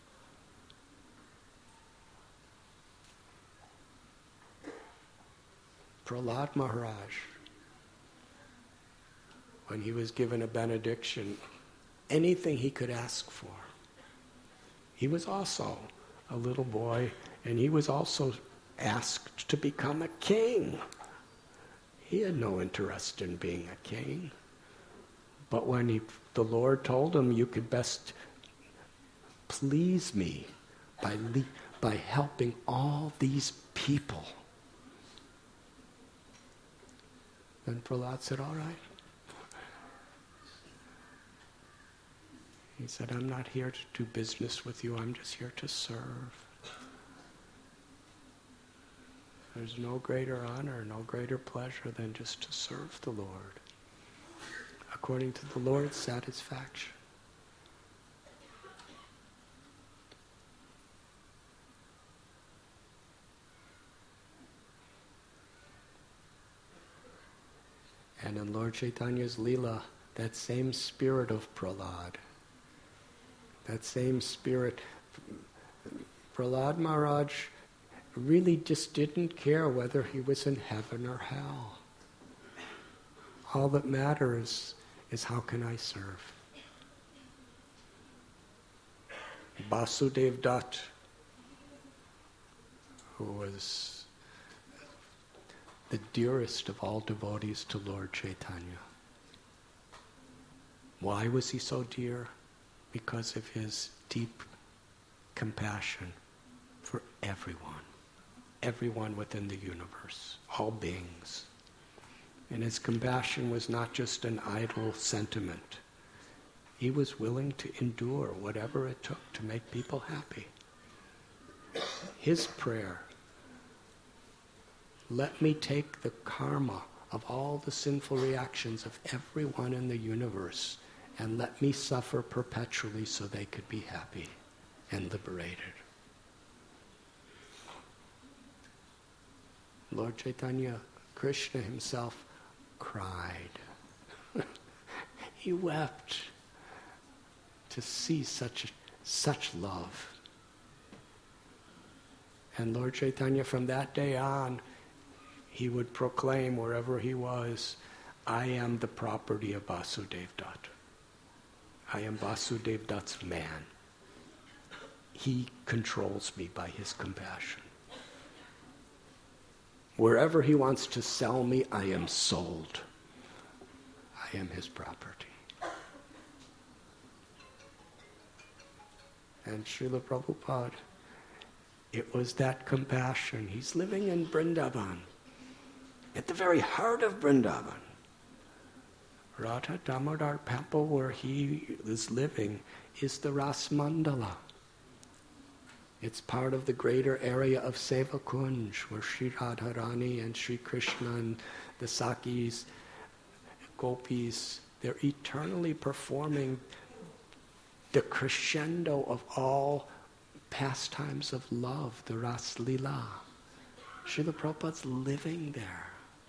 Prahlad Maharaj, when he was given a benediction, anything he could ask for. He was also a little boy, and he was also asked to become a king. He had no interest in being a king. But when the Lord told him, you could best please me by helping all these people, then Prahlad said, all right. He said, I'm not here to do business with you, I'm just here to serve. There's no greater honor, no greater pleasure than just to serve the Lord, according to the Lord's satisfaction. And in Lord Chaitanya's Leela, that same spirit of Prahlad, that same spirit, Prahlad Maharaj really just didn't care whether he was in heaven or hell. All that matters is how can I serve? Basudev Dutt, who was the dearest of all devotees to Lord Chaitanya. Why was he so dear? Because of his deep compassion for everyone within the universe, all beings. And his compassion was not just an idle sentiment. He was willing to endure whatever it took to make people happy. His prayer, let me take the karma of all the sinful reactions of everyone in the universe and let me suffer perpetually so they could be happy and liberated. Lord Chaitanya, Krishna himself, cried. He wept to see such love. And Lord Chaitanya, from that day on, he would proclaim wherever he was, I am the property of Basudev Dutt. I am Basudev Dutt's man. He controls me by his compassion. Wherever he wants to sell me, I am sold. I am his property. And Srila Prabhupada, it was that compassion. He's living in Vrindavan, at the very heart of Vrindavan. Radha Damodar temple, where he is living, is the Ras Mandala. It's part of the greater area of Seva Kunj, where Sri Radharani and Sri Krishna and the Sakis, Gopis, they're eternally performing the crescendo of all pastimes of love, the Ras Lila. Srila Prabhupada's living there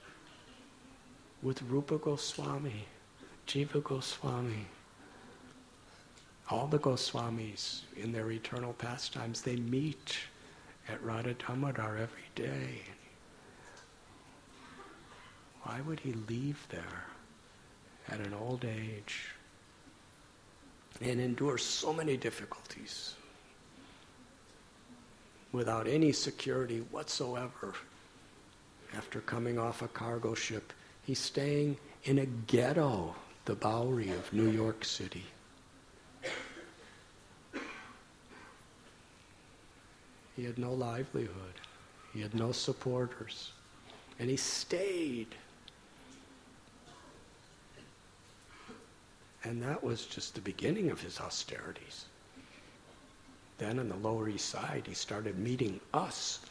with Rupa Goswami, Jiva Goswami. All the Goswamis in their eternal pastimes, they meet at Radha Damodar every day. Why would he leave there at an old age and endure so many difficulties without any security whatsoever? After coming off a cargo ship, he's staying in a ghetto, the Bowery of New York City. He had no livelihood. He had no supporters. And he stayed. And that was just the beginning of his austerities. Then on the Lower East Side, he started meeting us.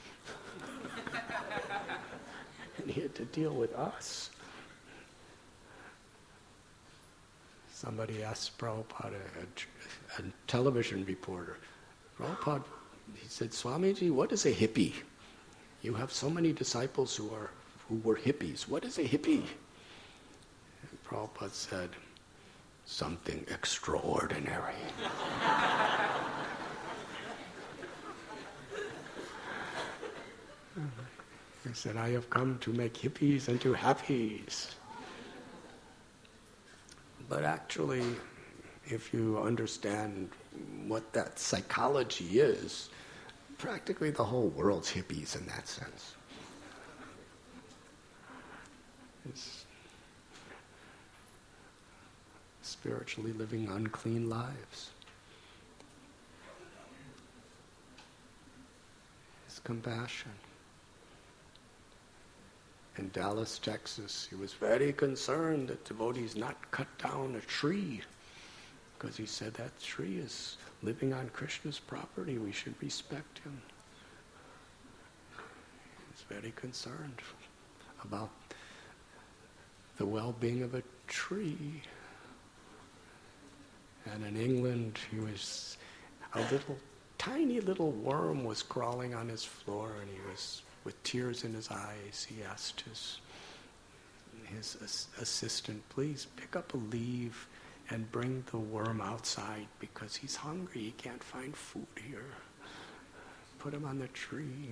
And he had to deal with us. Somebody asked Prabhupada, a television reporter, Prabhupada, he said, Swamiji, what is a hippie? You have so many disciples who were hippies. What is a hippie? And Prabhupada said, something extraordinary. He said, I have come to make hippies into happies. But actually, if you understand what that psychology is, practically the whole world's hippies in that sense. It's spiritually living unclean lives. It's compassion. In Dallas, Texas, he was very concerned that devotees not cut down a tree, because he said that tree is living on Krishna's property. We should respect him. He's very concerned about the well-being of a tree. And in England, he was tiny little worm was crawling on his floor, and he was, with tears in his eyes, he asked his assistant, please pick up a leaf and bring the worm outside because he's hungry, he can't find food here. Put him on the tree.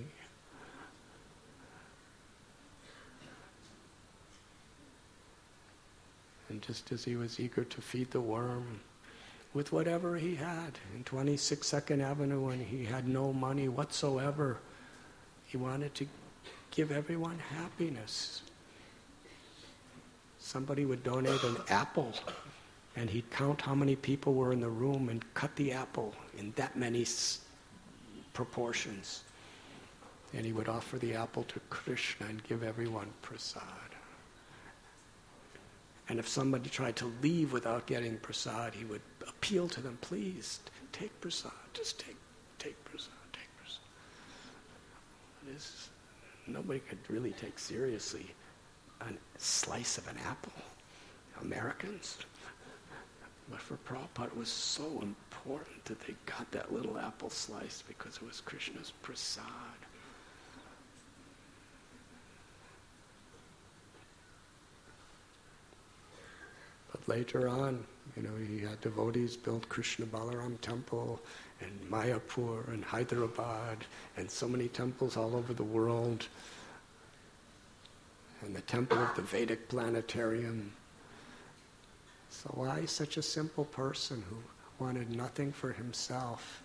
And just as he was eager to feed the worm with whatever he had, in 26 2nd Avenue, when he had no money whatsoever, he wanted to give everyone happiness. Somebody would donate an apple, and he'd count how many people were in the room and cut the apple in that many proportions. And he would offer the apple to Krishna and give everyone prasad. And if somebody tried to leave without getting prasad, he would appeal to them, please, take prasad, just take prasad, take prasad. Nobody could really take seriously a slice of an apple, Americans. But for Prabhupada, it was so important that they got that little apple slice because it was Krishna's prasad. But later on, he had devotees build Krishna Balaram temple and Mayapur and Hyderabad and so many temples all over the world. And the temple of the Vedic planetarium. So why such a simple person who wanted nothing for himself?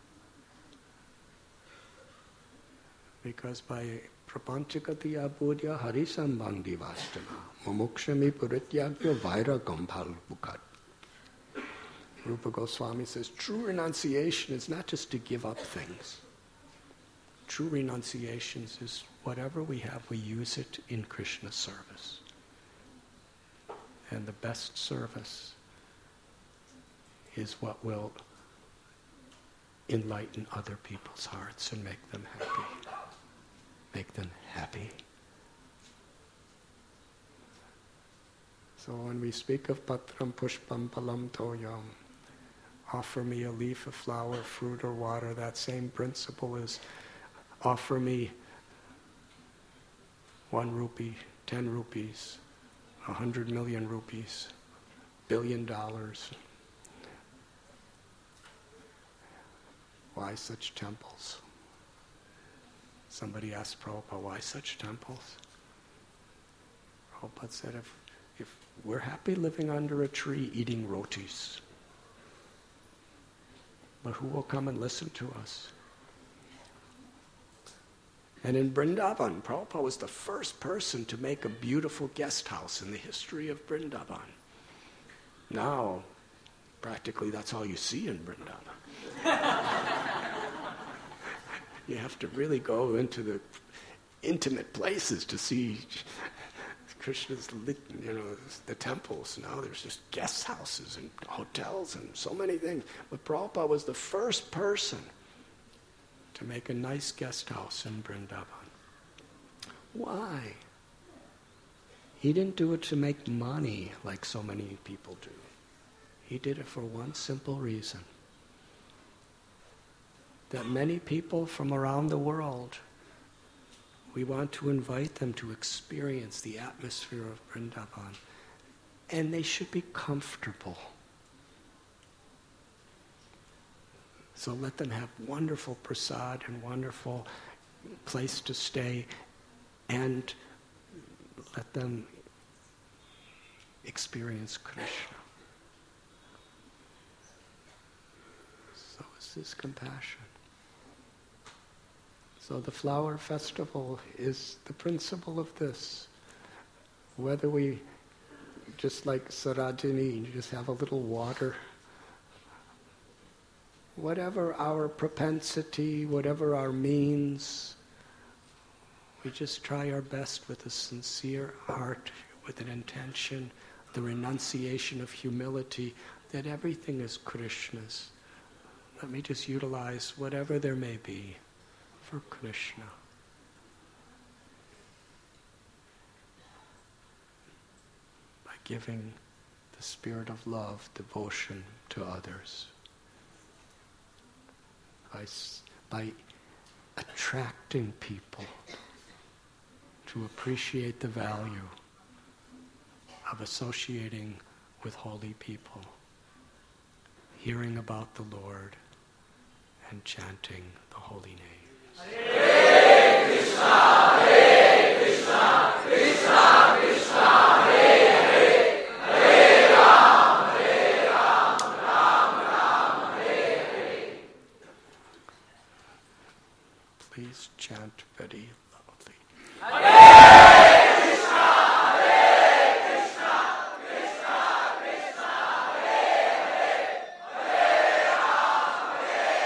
Because by prapanchakatiya budya harisambandhi vastana mumukshami purityagya vairagam bhalbukat. Rupa Goswami says, true renunciation is not just to give up things. True renunciation is whatever we have, we use it in Krishna's service. And the best service is what will enlighten other people's hearts and make them happy. Make them happy. So when we speak of patram pushpam palam toyam, offer me a leaf, a flower, fruit, or water, that same principle is offer me 1 rupee, 10 rupees, 100 million rupees, $1 billion. Why such temples? Somebody asked Prabhupada, why such temples? Prabhupada said, if we're happy living under a tree eating rotis, but who will come and listen to us? And in Vrindavan, Prabhupada was the first person to make a beautiful guest house in the history of Vrindavan. Now, practically that's all you see in Vrindavan. You have to really go into the intimate places to see Krishna's, the temples. Now there's just guest houses and hotels and so many things. But Prabhupada was the first person to make a nice guest house in Vrindavan. Why? He didn't do it to make money like so many people do. He did it for one simple reason. That many people from around the world, we want to invite them to experience the atmosphere of Vrindavan. And they should be comfortable. So let them have wonderful prasad and wonderful place to stay, and let them experience Krishna. So is this compassion. So the flower festival is the principle of this. Whether we, just like Sarajini, just have a little water, whatever our propensity, whatever our means, we just try our best with a sincere heart, with an intention, the renunciation of humility, that everything is Krishna's. Let me just utilize whatever there may be for Krishna. By giving the spirit of love, devotion to others. By attracting people to appreciate the value of associating with holy people, hearing about the Lord, and chanting the holy name. Hare Krishna, Hare Krishna, Krishna Krishna, Hare Hare, Hare Ram, Ram Ram, Hare Hare. Please chant very loudly. Hare Krishna, Hare Krishna, Krishna Krishna, Hare Hare, Hare Ram,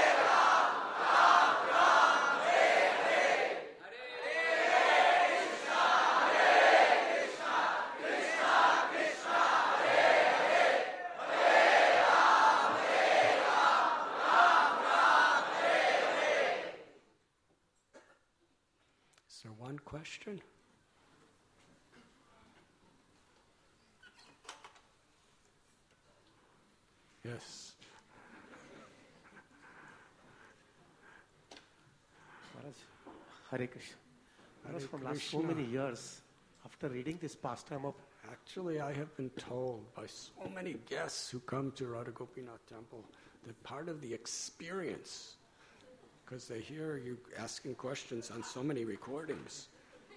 Ram Ram, Hare Hare. Hare Krishna, Hare Krishna, Krishna Krishna, Hare Hare, Hare Ram, Ram Ram, Hare Hare. Is there one question? Yes. Maharaj, Hare Krishna. Maharaj, Hare from last so Krishna. many years, after reading this pastime of Actually, I have been told by so many guests who come to Radha Gopinath Temple that part of the experience, because they hear you asking questions on so many recordings,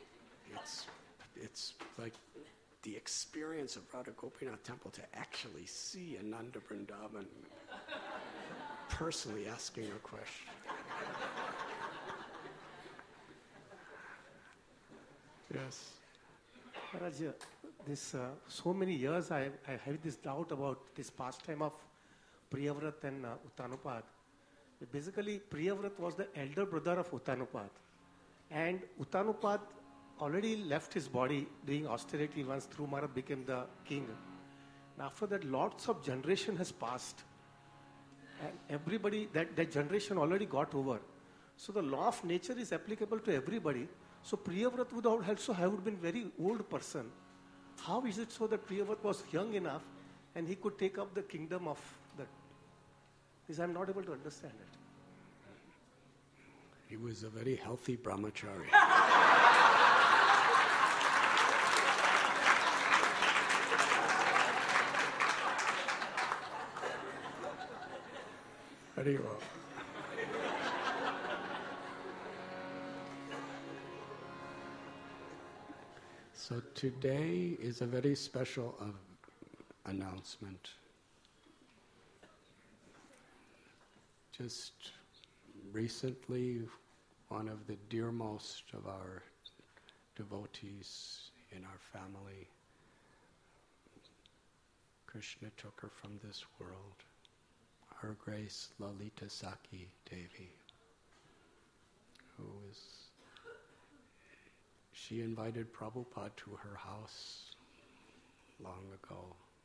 it's like the experience of Radha Gopinath Temple to actually see Ananda Vrindavan personally asking a question. Yes. Maharaj, this so many years I have this doubt about this pastime of Priyavrat and Uttanapad. Basically, Priyavrat was the elder brother of Uttanapad, and Uttanapad already left his body doing austerity once Dhruva Maharaj became the king. And after that, lots of generation has passed, and everybody that generation already got over. So the law of nature is applicable to everybody. So Priyavrat would also have been very old person. How is it so that Priyavrat was young enough and he could take up the kingdom of that? This I'm not able to understand it. He was a very healthy brahmachari. Very well. So today is a very special announcement. Just recently, one of the dearmost of our devotees in our family, Krishna took her from this world, Her Grace Lalita Saki Devi. she invited Prabhupada to her house long ago.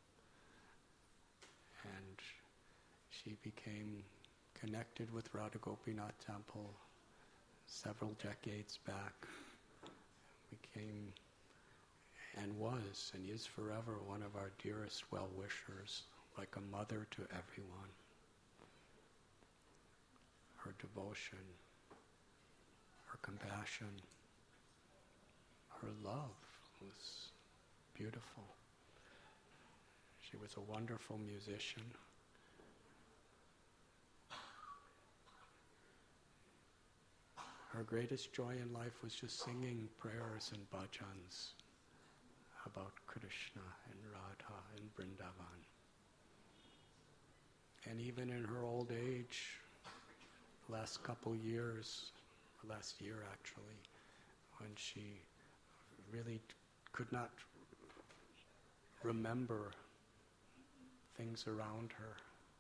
And she became connected with Radha Gopinath Temple several decades back. Became and was and is forever one of our dearest well-wishers, like a mother to everyone. Her devotion, her compassion, her love was beautiful. She was a wonderful musician. Her greatest joy in life was just singing prayers and bhajans about Krishna and Radha and Vrindavan. And even in her old age, last year actually, when she really could not remember things around her,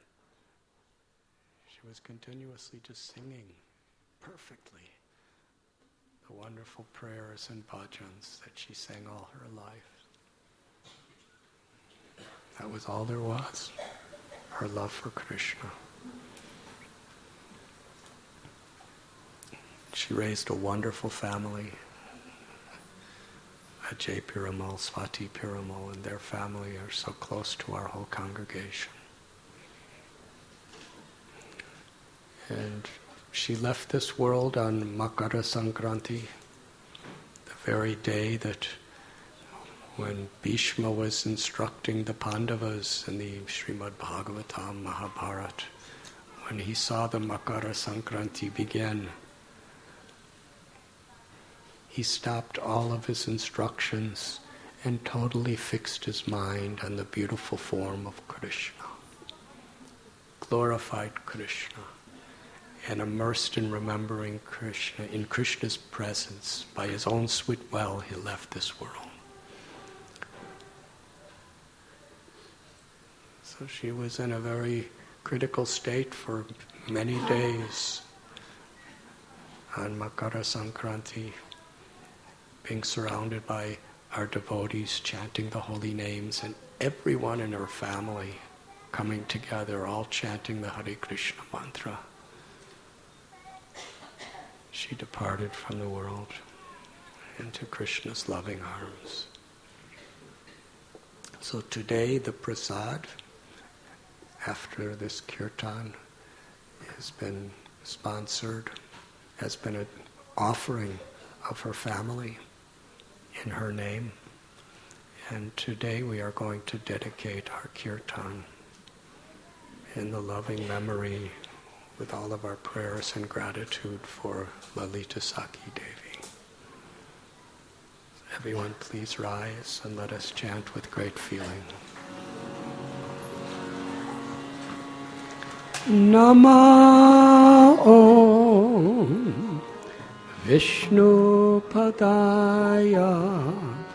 she was continuously just singing perfectly the wonderful prayers and bhajans that she sang all her life. That was all there was, her love for Krishna. She raised a wonderful family. Ajay Piramal, Swati Piramal, and their family are so close to our whole congregation. And she left this world on Makara Sankranti, the very day that when Bhishma was instructing the Pandavas in the Srimad Bhagavatam Mahabharata, when he saw the Makara Sankranti begin, he stopped all of his instructions and totally fixed his mind on the beautiful form of Krishna, glorified Krishna, and immersed in remembering Krishna, in Krishna's presence, by his own sweet will, he left this world. So she was in a very critical state for many days on Makara Sankranti, being surrounded by our devotees chanting the holy names, and everyone in her family coming together, all chanting the Hare Krishna mantra. She departed from the world into Krishna's loving arms. So today the prasad, after this kirtan, has been sponsored, has been an offering of her family in her name. And today we are going to dedicate our kirtan in the loving memory with all of our prayers and gratitude for Lalita Sakhi Devi. Everyone please rise and let us chant with great feeling. Nama Om Vishnu Padaya